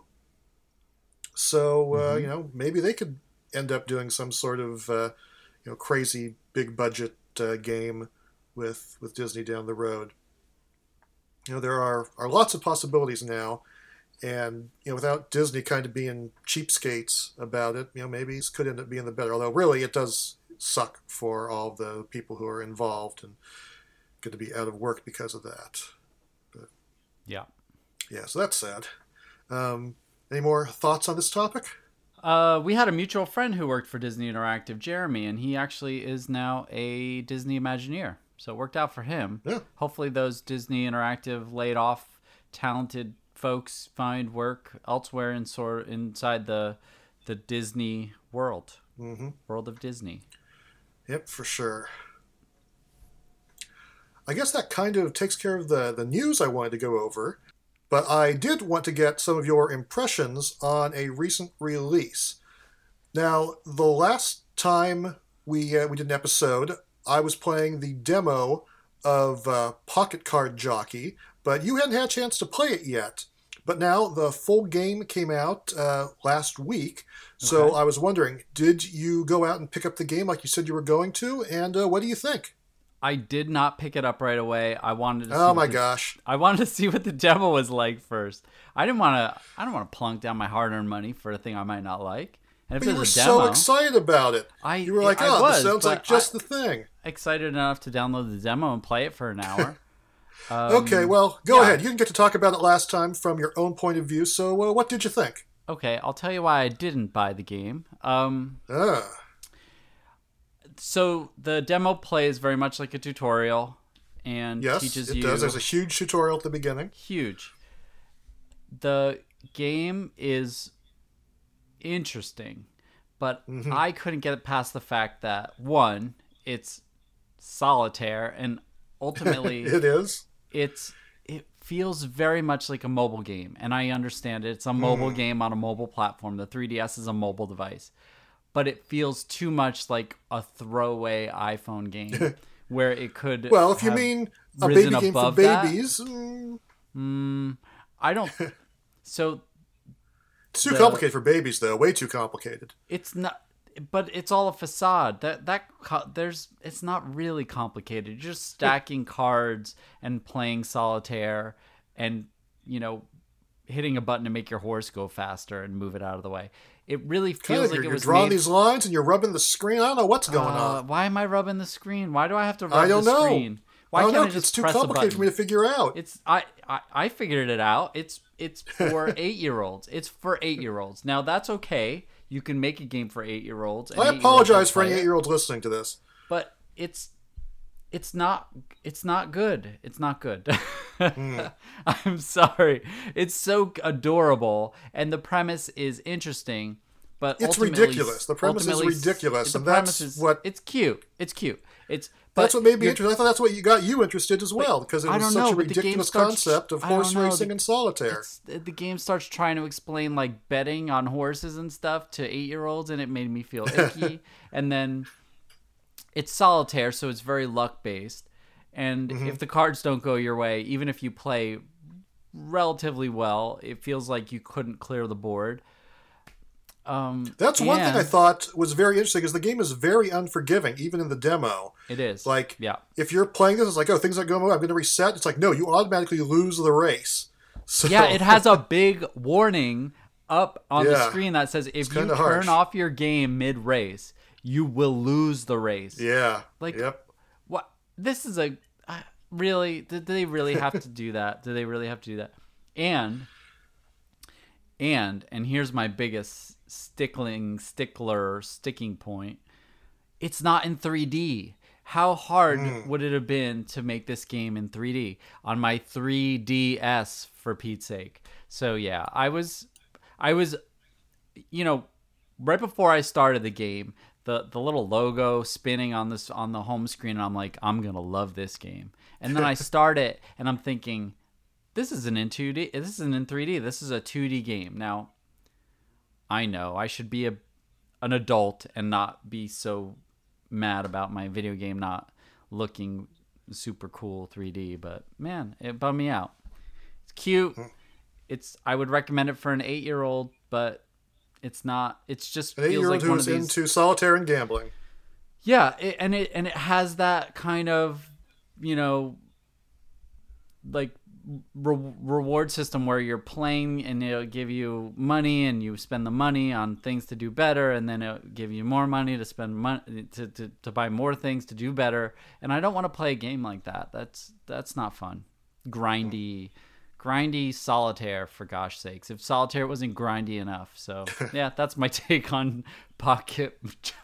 So, maybe they could end up doing some sort of, crazy big budget game with Disney down the road. There are lots of possibilities now. And, without Disney kind of being cheapskates about it, maybe this could end up being the better. Although, really, it does suck for all the people who are involved and going to be out of work because of that. But, yeah, so that's sad. Any more thoughts on this topic? We had a mutual friend who worked for Disney Interactive, Jeremy, and he actually is now a Disney Imagineer. So it worked out for him. Yeah. Hopefully those Disney Interactive laid off talented folks find work elsewhere inside the Disney world. Mm-hmm. World of Disney. Yep, for sure. I guess that kind of takes care of the news I wanted to go over. But I did want to get some of your impressions on a recent release. Now, the last time we did an episode, I was playing the demo of Pocket Card Jockey, but you hadn't had a chance to play it yet. But now the full game came out last week, so I was wondering, did you go out and pick up the game like you said you were going to, and what do you think? I did not pick it up right away. I wanted to. Oh my gosh! I wanted to see what the demo was like first. I don't want to plunk down my hard-earned money for a thing I might not like. And if but you were there's a demo, so excited about it. You were like, this sounds like just the thing. Excited enough to download the demo and play it for an hour. Okay, well, go ahead. You didn't get to talk about it last time from your own point of view, so what did you think? Okay, I'll tell you why I didn't buy the game. So the demo plays very much like a tutorial and teaches you... Yes, it does. There's a huge tutorial at the beginning. Huge. The game is interesting, but I couldn't get past the fact that, one, it's solitaire, and ultimately... It is. It feels very much like a mobile game, and I understand it. It's a mobile game on a mobile platform. The 3DS is a mobile device. But it feels too much like a throwaway iPhone game where it could. Well, if you mean a baby game for babies, I don't. So it's too complicated for babies, though. Way too complicated. It's not, but it's all a facade. It's not really complicated. You're just stacking cards and playing solitaire, and hitting a button to make your horse go faster and move it out of the way. It really feels like it was drawing these lines and you're rubbing the screen. I don't know what's going on. Why am I rubbing the screen? Why do I have to rub the screen? Why can't I just it's too press complicated for me to figure out. I figured it out. It's for 8-year-olds. It's for 8-year-olds. Now that's okay. You can make a game for 8-year-olds. I apologize for any 8-year-olds listening to this. But it's not good. It's not good. I'm sorry. It's so adorable, and the premise is interesting, but it's ridiculous. The premise is ridiculous, and it's cute. It's cute. That's what made me interested. I thought that's what got you interested as well, because it was such a ridiculous concept of horse racing and solitaire. The game starts trying to explain like betting on horses and stuff to 8-year-olds, and it made me feel icky. And then it's solitaire, so it's very luck based. And if the cards don't go your way, even if you play relatively well, it feels like you couldn't clear the board. That's one thing I thought was very interesting, is the game is very unforgiving, even in the demo. It is. Like, if you're playing this, it's like, things aren't going well, I'm going to reset. It's like, no, you automatically lose the race. So, yeah, it has a big warning up on the screen that says, if you turn off your game mid-race, you will lose the race. Yeah. What? This is a... really? Did they really have to do that? Do they really have to do that? And here's my biggest sticking point. It's not in 3D. How hard would it have been to make this game in 3D on my 3DS, for Pete's sake? So yeah, I was, right before I started the game, the little logo spinning on the home screen, and I'm like, I'm gonna love this game. And then I start it, and I'm thinking, this isn't in 2D. This isn't in 3D. This is a 2D game. Now, I know I should be an adult and not be so mad about my video game not looking super cool 3D, but man, it bummed me out. It's cute. I would recommend it for an 8-year-old, but it's not. It's just an 8-year-old like who's into solitaire and gambling. Yeah, and it has that kind of, like reward system where you're playing and it'll give you money and you spend the money on things to do better, and then it'll give you more money to spend money to buy more things to do better. And I don't want to play a game like that. That's not fun. Grindy solitaire, for gosh sakes. If solitaire wasn't grindy enough. So yeah, that's my take on Pocket.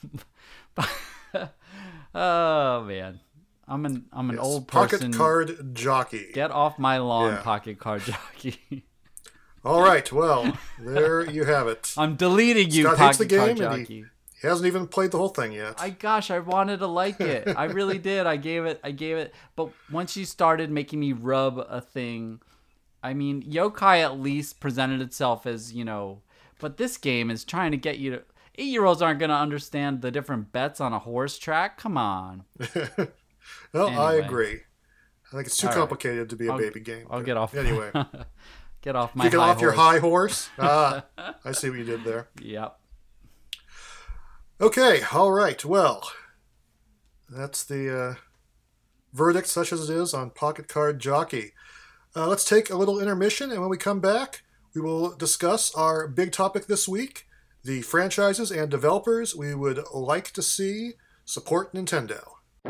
Oh man, I'm an old person. Pocket Card Jockey. Get off my lawn, Pocket Card Jockey. All right, well, there you have it. I'm deleting you, Scott Pocket hates the Card game, and Jockey. he hasn't even played the whole thing yet. I wanted to like it. I really did. I gave it. But once you started making me rub a thing, I mean, Yokai at least presented itself as, but this game is trying to get you to. 8-year-olds aren't going to understand the different bets on a horse track. Come on. Well, anyway. I agree. I think it's too complicated to be a baby game. I'll get off. Anyway. Get off my you get high off horse. your high horse? I see what you did there. Yep. Okay, all right. Well, that's the verdict, such as it is, on Pocket Card Jockey. Let's take a little intermission, and when we come back, we will discuss our big topic this week, the franchises and developers we would like to see support Nintendo.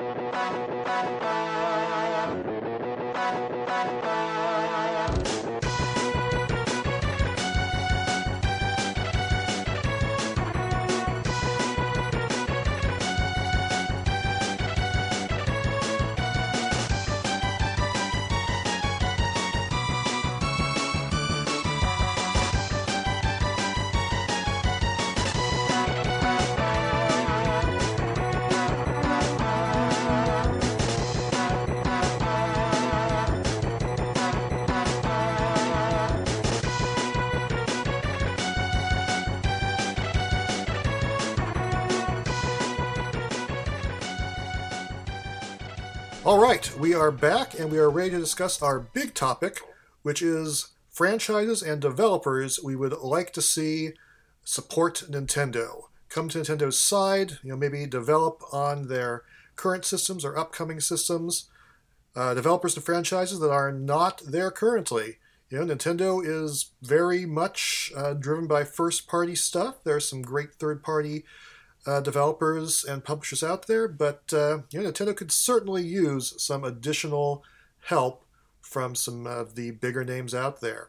All right, we are back, and we are ready to discuss our big topic, which is franchises and developers we would like to see support Nintendo. Come to Nintendo's side, maybe develop on their current systems or upcoming systems. Developers and franchises that are not there currently. Nintendo is very much driven by first-party stuff. There are some great third-party developers and publishers out there, but Nintendo could certainly use some additional help from some of the bigger names out there.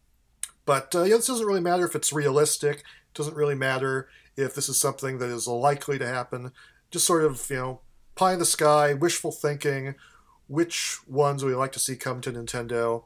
But this doesn't really matter if it's realistic. It doesn't really matter if this is something that is likely to happen. Just sort of, pie in the sky, wishful thinking, which ones would we like to see come to Nintendo.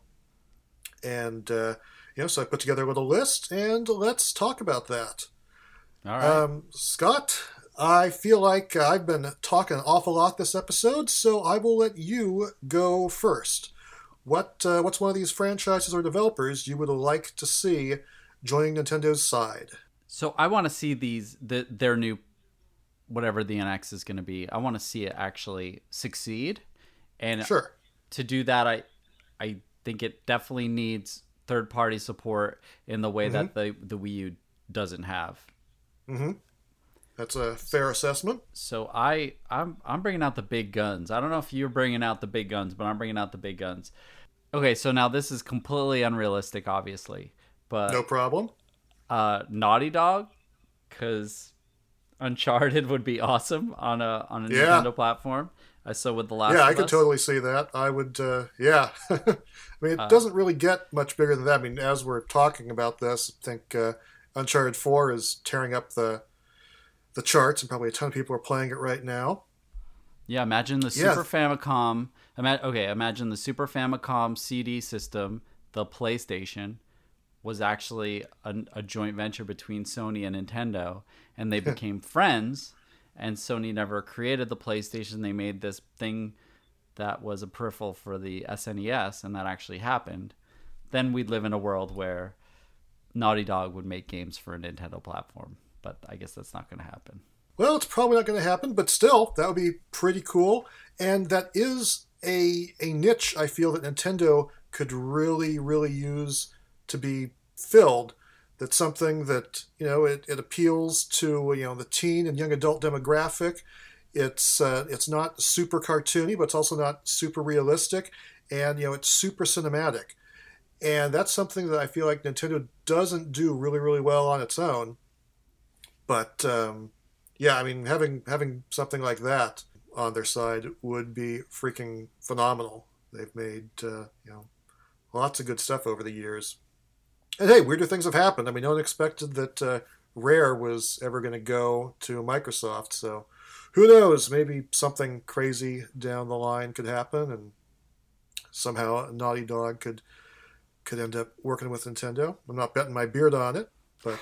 And, so I put together a little list, and let's talk about that. All right. Scott, I feel like I've been talking an awful lot this episode, so I will let you go first. What's one of these franchises or developers you would like to see joining Nintendo's side? So I want to see their new, whatever the NX is going to be. I want to see it actually succeed, and sure. To do that, I think it definitely needs third-party support in the way that the Wii U doesn't have. Mm-hmm. That's a fair assessment. So I'm bringing out the big guns. I don't know if you're bringing out the big guns, but I'm bringing out the big guns. Okay, so now this is completely unrealistic, obviously, but no problem. Naughty Dog, because Uncharted would be awesome on a Nintendo platform. So with the Last of Us. Yeah, I could totally see that. I would, yeah. I mean, it doesn't really get much bigger than that. I mean, as we're talking about this, I think Uncharted 4 is tearing up the charts, and probably a ton of people are playing it right now. Yeah, imagine the Yeah. Super Famicom. Imagine the Super Famicom CD system, the PlayStation, was actually a joint venture between Sony and Nintendo, and they became friends. And Sony never created the PlayStation. They made this thing that was a peripheral for the SNES, and that actually happened. Then we'd live in a world where Naughty Dog would make games for a Nintendo platform. But I guess that's not going to happen. Well, it's probably not going to happen, but still, that would be pretty cool. And that is a niche I feel that Nintendo could really, really use to be filled. That's something that, it appeals to, the teen and young adult demographic. It's not super cartoony, but it's also not super realistic. And, it's super cinematic. And that's something that I feel like Nintendo doesn't do really, really well on its own. But, yeah, I mean, having something like that on their side would be freaking phenomenal. They've made, lots of good stuff over the years. And hey, weirder things have happened. I mean, no one expected that Rare was ever going to go to Microsoft. So who knows? Maybe something crazy down the line could happen, and somehow Naughty Dog could end up working with Nintendo. I'm not betting my beard on it, but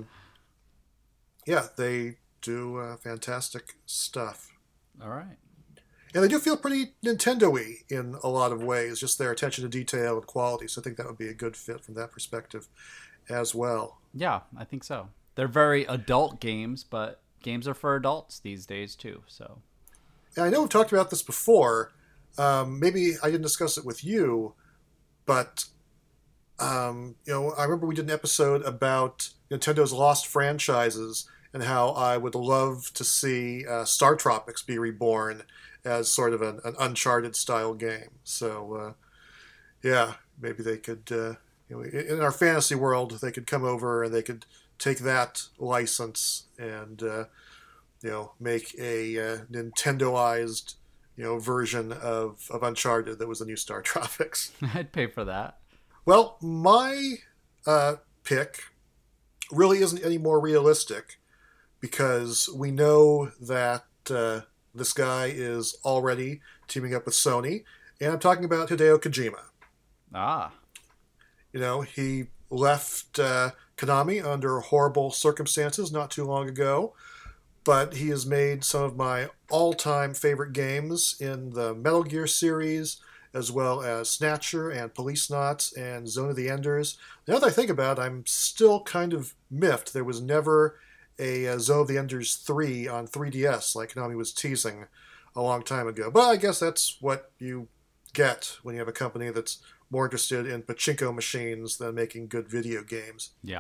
yeah, they do fantastic stuff. All right. And they do feel pretty Nintendo-y in a lot of ways, just their attention to detail and quality. So I think that would be a good fit from that perspective as well. Yeah, I think so. They're very adult games, but games are for adults these days too. So, and I know we've talked about this before. Maybe I didn't discuss it with you, but I remember we did an episode about Nintendo's lost franchises and how I would love to see Star Tropics be reborn as sort of an Uncharted style game. So, yeah, maybe they could, in our fantasy world, they could come over and they could take that license and, make a Nintendoized, version of Uncharted that was the new Star Tropics. I'd pay for that. Well, my pick really isn't any more realistic because we know that this guy is already teaming up with Sony, and I'm talking about Hideo Kojima. Ah. He left Konami under horrible circumstances not too long ago, but he has made some of my all-time favorite games in the Metal Gear series, as well as Snatcher and Policenauts and Zone of the Enders. Now that I think about it, I'm still kind of miffed. There was never a Zone of the Enders 3 on 3DS like Konami was teasing a long time ago. But I guess that's what you get when you have a company that's more interested in pachinko machines than making good video games. Yeah.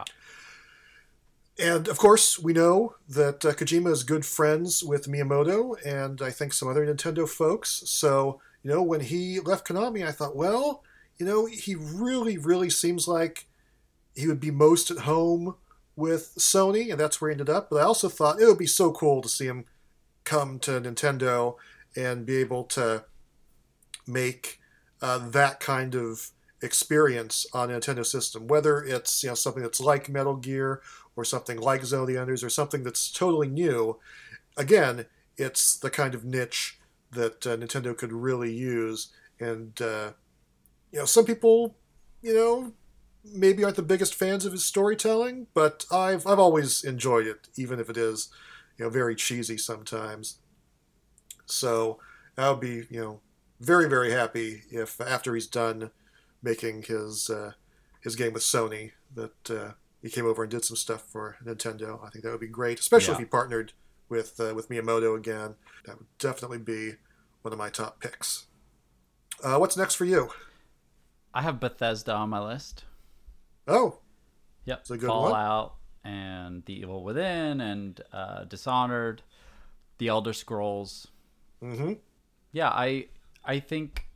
And, of course, we know that Kojima is good friends with Miyamoto and I think some other Nintendo folks. So, when he left Konami, I thought, well, he really, really seems like he would be most at home with Sony, and that's where he ended up. But I also thought it would be so cool to see him come to Nintendo and be able to make that kind of experience on a Nintendo system, whether it's something that's like Metal Gear or something like Zone of the Enders or something that's totally new. Again, it's the kind of niche that Nintendo could really use, and some people, maybe aren't the biggest fans of his storytelling, but I've always enjoyed it, even if it is, very cheesy sometimes. So I would be, very, very happy if after he's done making his game with Sony that he came over and did some stuff for Nintendo. I think that would be great, especially if he partnered with Miyamoto again. That would definitely be one of my top picks. What's next for you? I have Bethesda on my list. Oh, yep. It's a good Fallout and The Evil Within and Dishonored, The Elder Scrolls. Mm-hmm. Yeah, I think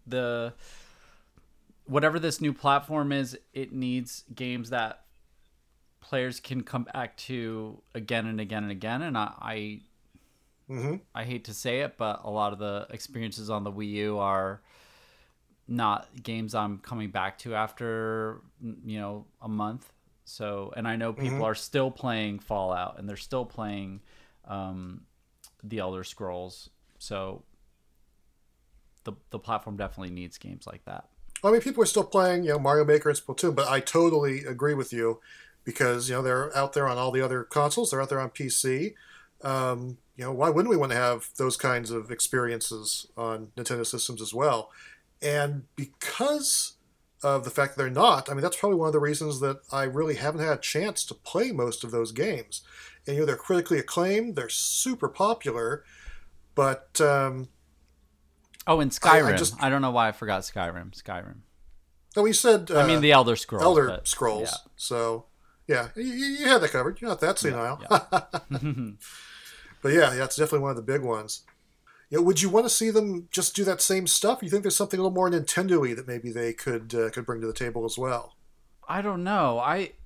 whatever this new platform is, it needs games that players can come back to again and again and again. And I hate to say it, but a lot of the experiences on the Wii U are not games I'm coming back to after, a month. So, and I know people are still playing Fallout and they're still playing The Elder Scrolls. So the platform definitely needs games like that. I mean, people are still playing, Mario Maker and Splatoon, but I totally agree with you because, they're out there on all the other consoles. They're out there on PC. Why wouldn't we want to have those kinds of experiences on Nintendo systems as well? And because of the fact that they're not, I mean, that's probably one of the reasons that I really haven't had a chance to play most of those games. And, they're critically acclaimed. They're super popular, but... Oh, and Skyrim. I don't know why I forgot Skyrim. Oh, you said... I mean, the Elder Scrolls. Scrolls. Yeah. So, yeah, you had that covered. You're not that senile. Yeah. But yeah, it's definitely one of the big ones. Would you want to see them just do that same stuff? Or you think there's something a little more Nintendo-y that maybe they could bring to the table as well? I don't know.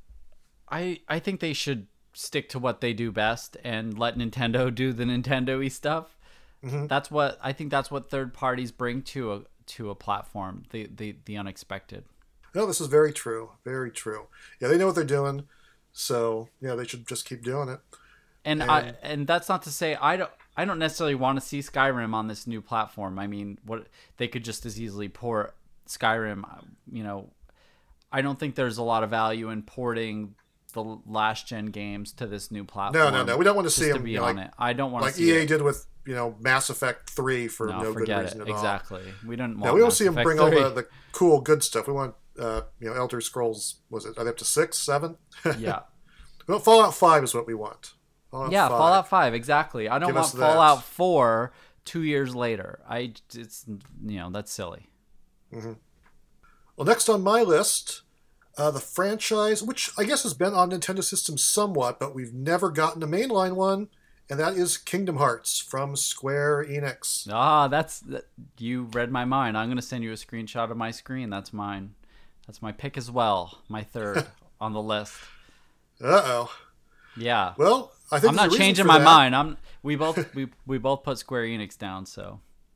I think they should stick to what they do best and let Nintendo do the Nintendo-y stuff. Mm-hmm. That's what third parties bring to a platform. The unexpected. No, this is very true. Very true. Yeah, they know what they're doing, so yeah, they should just keep doing it. And that's not to say I don't necessarily want to see Skyrim on this new platform. I mean, what they could just as easily port Skyrim. I don't think there's a lot of value in porting the last gen games to this new platform. No. We don't want to see them to be on it. I don't want to like see EA did with Mass Effect 3 for no good reason at all. Exactly. We don't want. Yeah, we don't see them bring all the cool good stuff. We want Elder Scrolls. Was it? Are they up to 6, 7? Yeah. Well, Fallout 5 is what we want. Fallout 5, exactly. I don't want Fallout 4 2 years later. That's silly. Mm-hmm. Well, next on my list, the franchise, which I guess has been on Nintendo systems somewhat, but we've never gotten a mainline one, and that is Kingdom Hearts from Square Enix. You read my mind. I'm going to send you a screenshot of my screen. That's mine. That's my pick as well. My third on the list. Uh-oh. Yeah. Well, I think I'm not changing my mind. We both put Square Enix down. So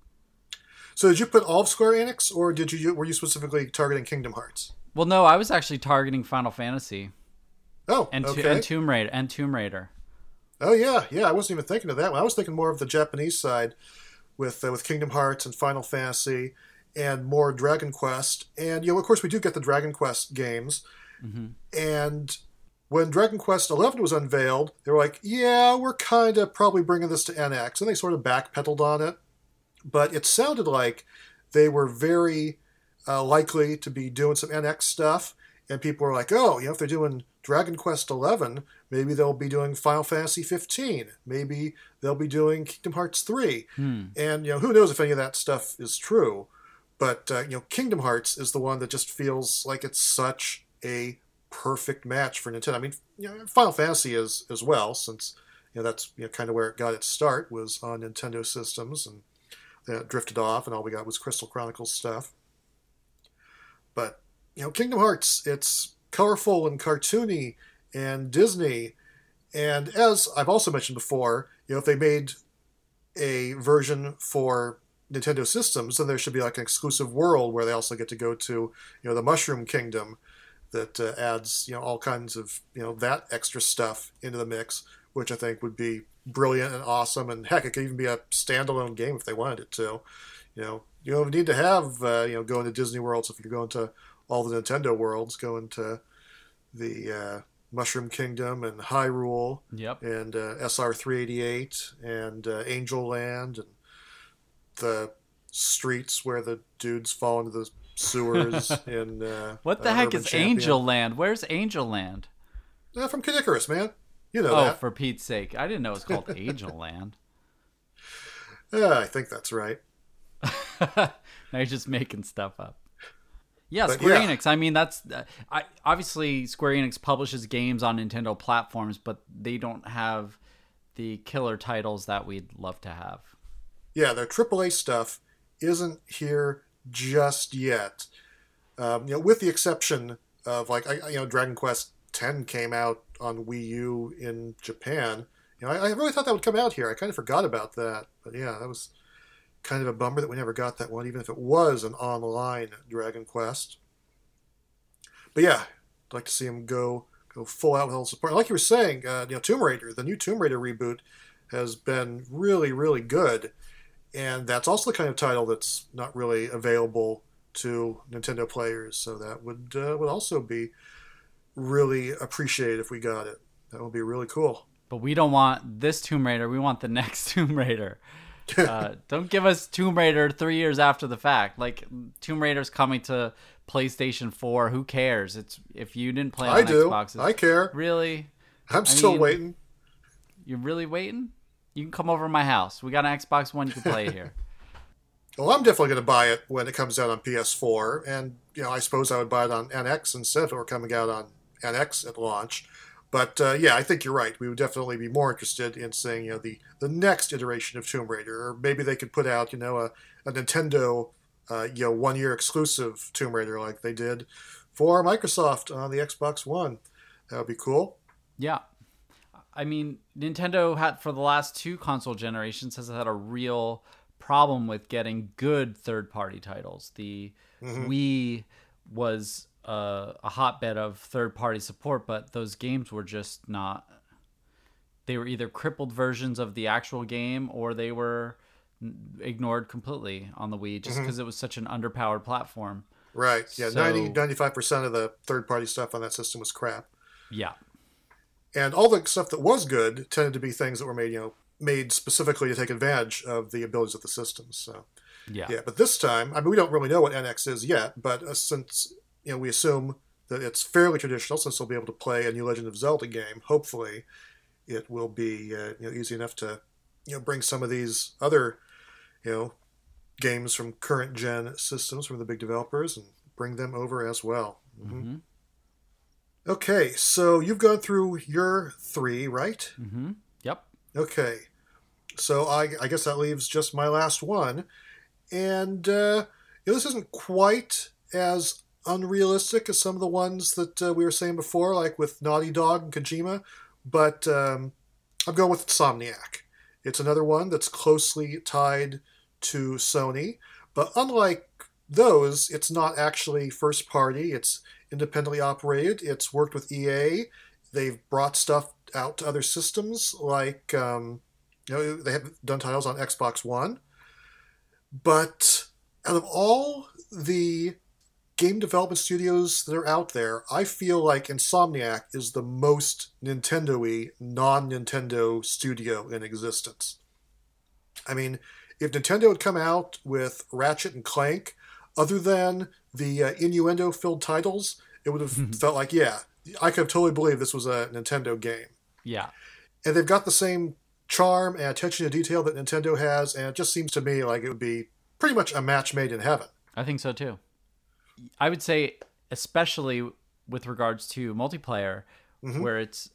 did you put all of Square Enix, or were you specifically targeting Kingdom Hearts? Well, no, I was actually targeting Final Fantasy. Oh, and Tomb Raider. Oh yeah. I wasn't even thinking of that one. I was thinking more of the Japanese side with Kingdom Hearts and Final Fantasy and more Dragon Quest. And of course, we do get the Dragon Quest games. Mm-hmm. And when Dragon Quest XI was unveiled, they were like, yeah, we're kind of probably bringing this to NX. And they sort of backpedaled on it. But it sounded like they were very likely to be doing some NX stuff. And people were like, oh, if they're doing Dragon Quest XI, maybe they'll be doing Final Fantasy 15. Maybe they'll be doing Kingdom Hearts 3. And, who knows if any of that stuff is true. But, Kingdom Hearts is the one that just feels like it's such a perfect match for Nintendo. I mean, Final Fantasy is as well, since that's kind of where it got its start, was on Nintendo systems, and then it drifted off, and all we got was Crystal Chronicles stuff. But Kingdom Hearts, it's colorful and cartoony and Disney, and as I've also mentioned before, if they made a version for Nintendo systems, then there should be like an exclusive world where they also get to go to the Mushroom Kingdom. That adds all kinds of that extra stuff into the mix, which I think would be brilliant and awesome. And heck, it could even be a standalone game if they wanted it to. You don't need to have going to Disney Worlds if you're going to all the Nintendo worlds, going to the Mushroom Kingdom and Hyrule, and SR 388 and Angel Land and the streets where the dudes fall into the sewers in what the heck is Champion. Angel Land? Where's Angel Land? From Kid Icarus, man. You know that. Oh, for Pete's sake. I didn't know it was called Angel Land. I think that's right. Now you're just making stuff up. Yeah, Square Enix. I mean, that's... obviously, Square Enix publishes games on Nintendo platforms, but they don't have the killer titles that we'd love to have. Yeah, their AAA stuff isn't here just yet, with the exception of Dragon Quest X came out on Wii U in Japan. I really thought that would come out here. I kind of forgot about that, but yeah, that was kind of a bummer that we never got that one, even if it was an online Dragon Quest. But yeah, I'd like to see them go full out with all the support. And like you were saying, Tomb Raider, the new Tomb Raider reboot has been really, really good. And that's also the kind of title that's not really available to Nintendo players. So that would also be really appreciated if we got it. That would be really cool. But we don't want this Tomb Raider. We want the next Tomb Raider. Don't give us Tomb Raider 3 years after the fact. Like, Tomb Raider's coming to PlayStation 4. Who cares? It's if you didn't play it on Xbox. I care. Really? I'm still waiting. You're really waiting? You can come over to my house. We got an Xbox One. You can play it here. Well, I'm definitely going to buy it when it comes out on PS4. And, I suppose I would buy it on NX instead if it were coming out on NX at launch. But I think you're right. We would definitely be more interested in seeing the next iteration of Tomb Raider, or maybe they could put out a Nintendo 1 year exclusive Tomb Raider like they did for Microsoft on the Xbox One. That would be cool. Yeah, I mean, Nintendo had for the last 2 console generations has had a real problem with getting good third-party titles. The Wii was a hotbed of third-party support, but those games were just not. They were either crippled versions of the actual game, or they were ignored completely on the Wii, just because it was such an underpowered platform. Right. Yeah. 95% of the third-party stuff on that system was crap. Yeah. And all the stuff that was good tended to be things that were made specifically to take advantage of the abilities of the systems. So. Yeah. But this time, I mean, we don't really know what NX is yet, but since we assume that it's fairly traditional, since we'll be able to play a new Legend of Zelda game. Hopefully, it will be easy enough to bring some of these other games from current gen systems from the big developers and bring them over as well. Mm-hmm. Okay, so you've gone through your 3, right? Mm-hmm. Yep. Okay, so I guess that leaves just my last one, and this isn't quite as unrealistic as some of the ones that we were saying before, like with Naughty Dog and Kojima, but I'm going with Insomniac. It's another one that's closely tied to Sony, but unlike those, it's not actually first party. It's independently operated. It's worked with EA. They've brought stuff out to other systems, like they have done titles on Xbox One. But out of all the game development studios that are out there, I feel like Insomniac is the most Nintendo-y, non-Nintendo studio in existence. I mean, if Nintendo had come out with Ratchet and Clank, other than the innuendo-filled titles, it would have felt like, I could have totally believed this was a Nintendo game. Yeah. And they've got the same charm and attention to detail that Nintendo has, and it just seems to me like it would be pretty much a match made in heaven. I think so, too. I would say, especially with regards to multiplayer, where it's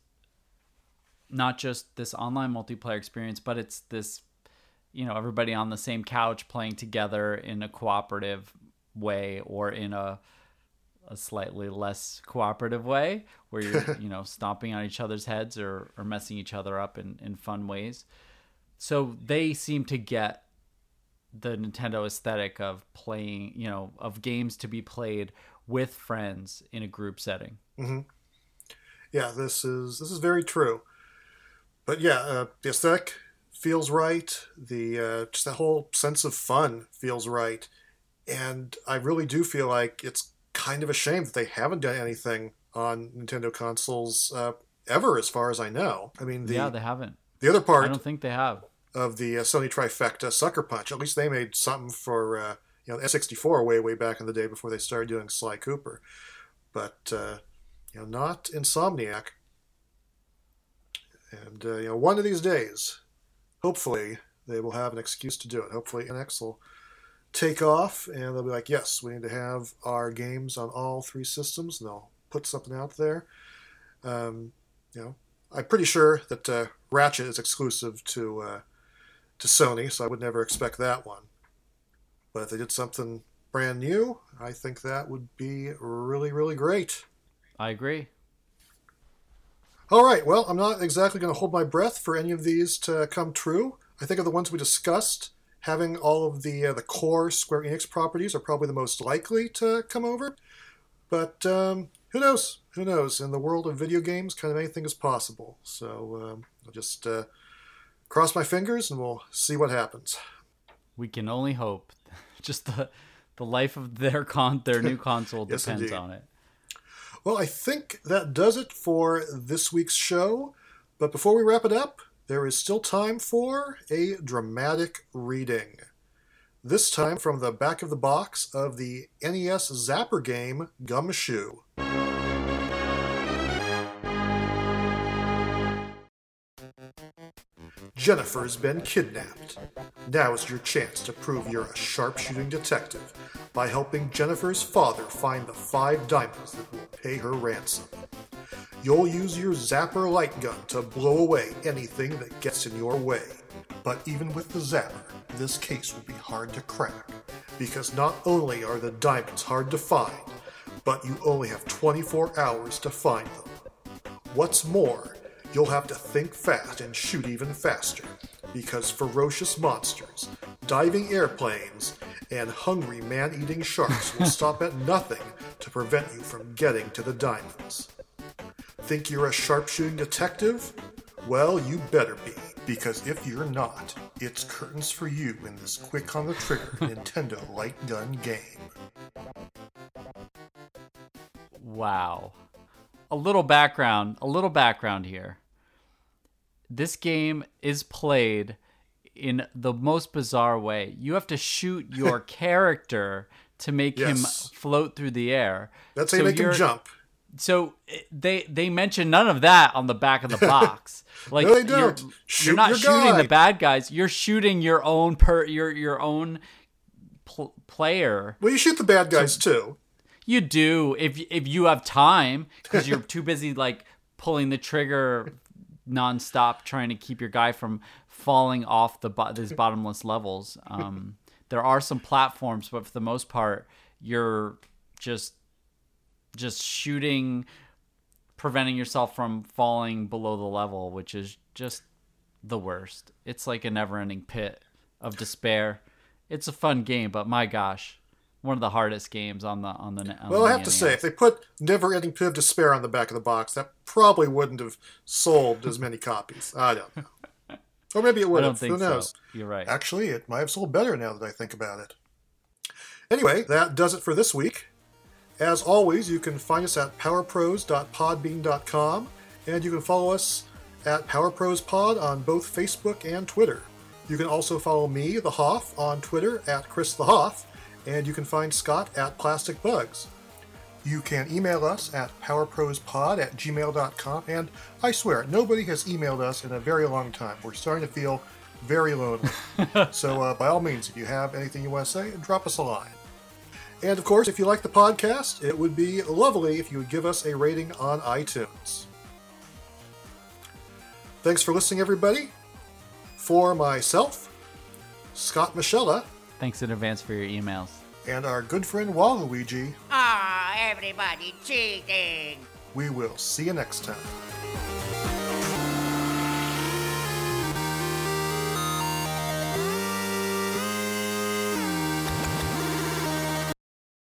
not just this online multiplayer experience, but it's this, everybody on the same couch playing together in a cooperative way, or in a slightly less cooperative way, where you're, stomping on each other's heads or messing each other up in fun ways. So they seem to get the Nintendo aesthetic of playing, of games to be played with friends in a group setting. Mm-hmm. Yeah, this is very true. But the aesthetic feels right. The just that whole sense of fun feels right, and I really do feel like it's kind of a shame that they haven't done anything on Nintendo consoles ever, as far as I know. I mean, they haven't. The other part, I don't think they have. Of the Sony trifecta, Sucker Punch. At least they made something for the N64 way back in the day before they started doing Sly Cooper. But not Insomniac. And one of these days, hopefully, they will have an excuse to do it. Hopefully, NX will take off, and they'll be like, yes, we need to have our games on all 3 systems, and they'll put something out there. I'm pretty sure that Ratchet is exclusive to Sony, so I would never expect that one. But if they did something brand new, I think that would be really, really great. I agree. All right, well, I'm not exactly going to hold my breath for any of these to come true. I think of the ones we discussed, having all of the core Square Enix properties are probably the most likely to come over. But who knows? Who knows? In the world of video games, kind of anything is possible. So I'll just cross my fingers and we'll see what happens. We can only hope. Just the life of their new console Yes, depends indeed. on it. Well, I think that does it for this week's show. But before we wrap it up, there is still time for a dramatic reading. This time from the back of the box of the NES Zapper game Gumshoe. Jennifer's been kidnapped. Now is your chance to prove you're a sharpshooting detective by helping Jennifer's father find the 5 diamonds that will pay her ransom. You'll use your zapper light gun to blow away anything that gets in your way. But even with the zapper, this case will be hard to crack, because not only are the diamonds hard to find, but you only have 24 hours to find them. What's more, you'll have to think fast and shoot even faster, because ferocious monsters, diving airplanes, and hungry man-eating sharks will stop at nothing to prevent you from getting to the diamonds. Think you're a sharpshooting detective? Well, you better be, because if you're not, it's curtains for you in this quick-on-the-trigger Nintendo light gun game. Wow. A little background here. This game is played in the most bizarre way. You have to shoot your character to make him float through the air. That's how you make him jump. So they mention none of that on the back of the box. Like, no, they don't. You're not shooting the bad guys. You're shooting your own your own player. Well, you shoot the bad guys too. You do if you have time, because you're too busy like pulling the trigger nonstop trying to keep your guy from falling off these bottomless levels. There are some platforms, but for the most part, you're just shooting, preventing yourself from falling below the level, which is just the worst. It's like a never-ending pit of despair. It's a fun game, but my gosh, one of the hardest games on the Well, I have to say, if they put Never-Ending Pit of Despair on the back of the box, that probably wouldn't have sold as many copies. I don't know. Or maybe it would have. Who knows? So. You're right. Actually, it might have sold better now that I think about it. Anyway, that does it for this week. As always, you can find us at powerpros.podbean.com, and you can follow us at PowerProsPod on both Facebook and Twitter. You can also follow me, The Hoff, on Twitter at Chris the Hoff, and you can find Scott at Plastic Bugs. You can email us at powerprospod@gmail.com, and I swear, nobody has emailed us in a very long time. We're starting to feel very lonely. So by all means, if you have anything you want to say, drop us a line. And of course, if you like the podcast, it would be lovely if you would give us a rating on iTunes. Thanks for listening, everybody. For myself, Scott Michella, thanks in advance for your emails. And our good friend Waluigi. Ah, everybody cheating! We will see you next time.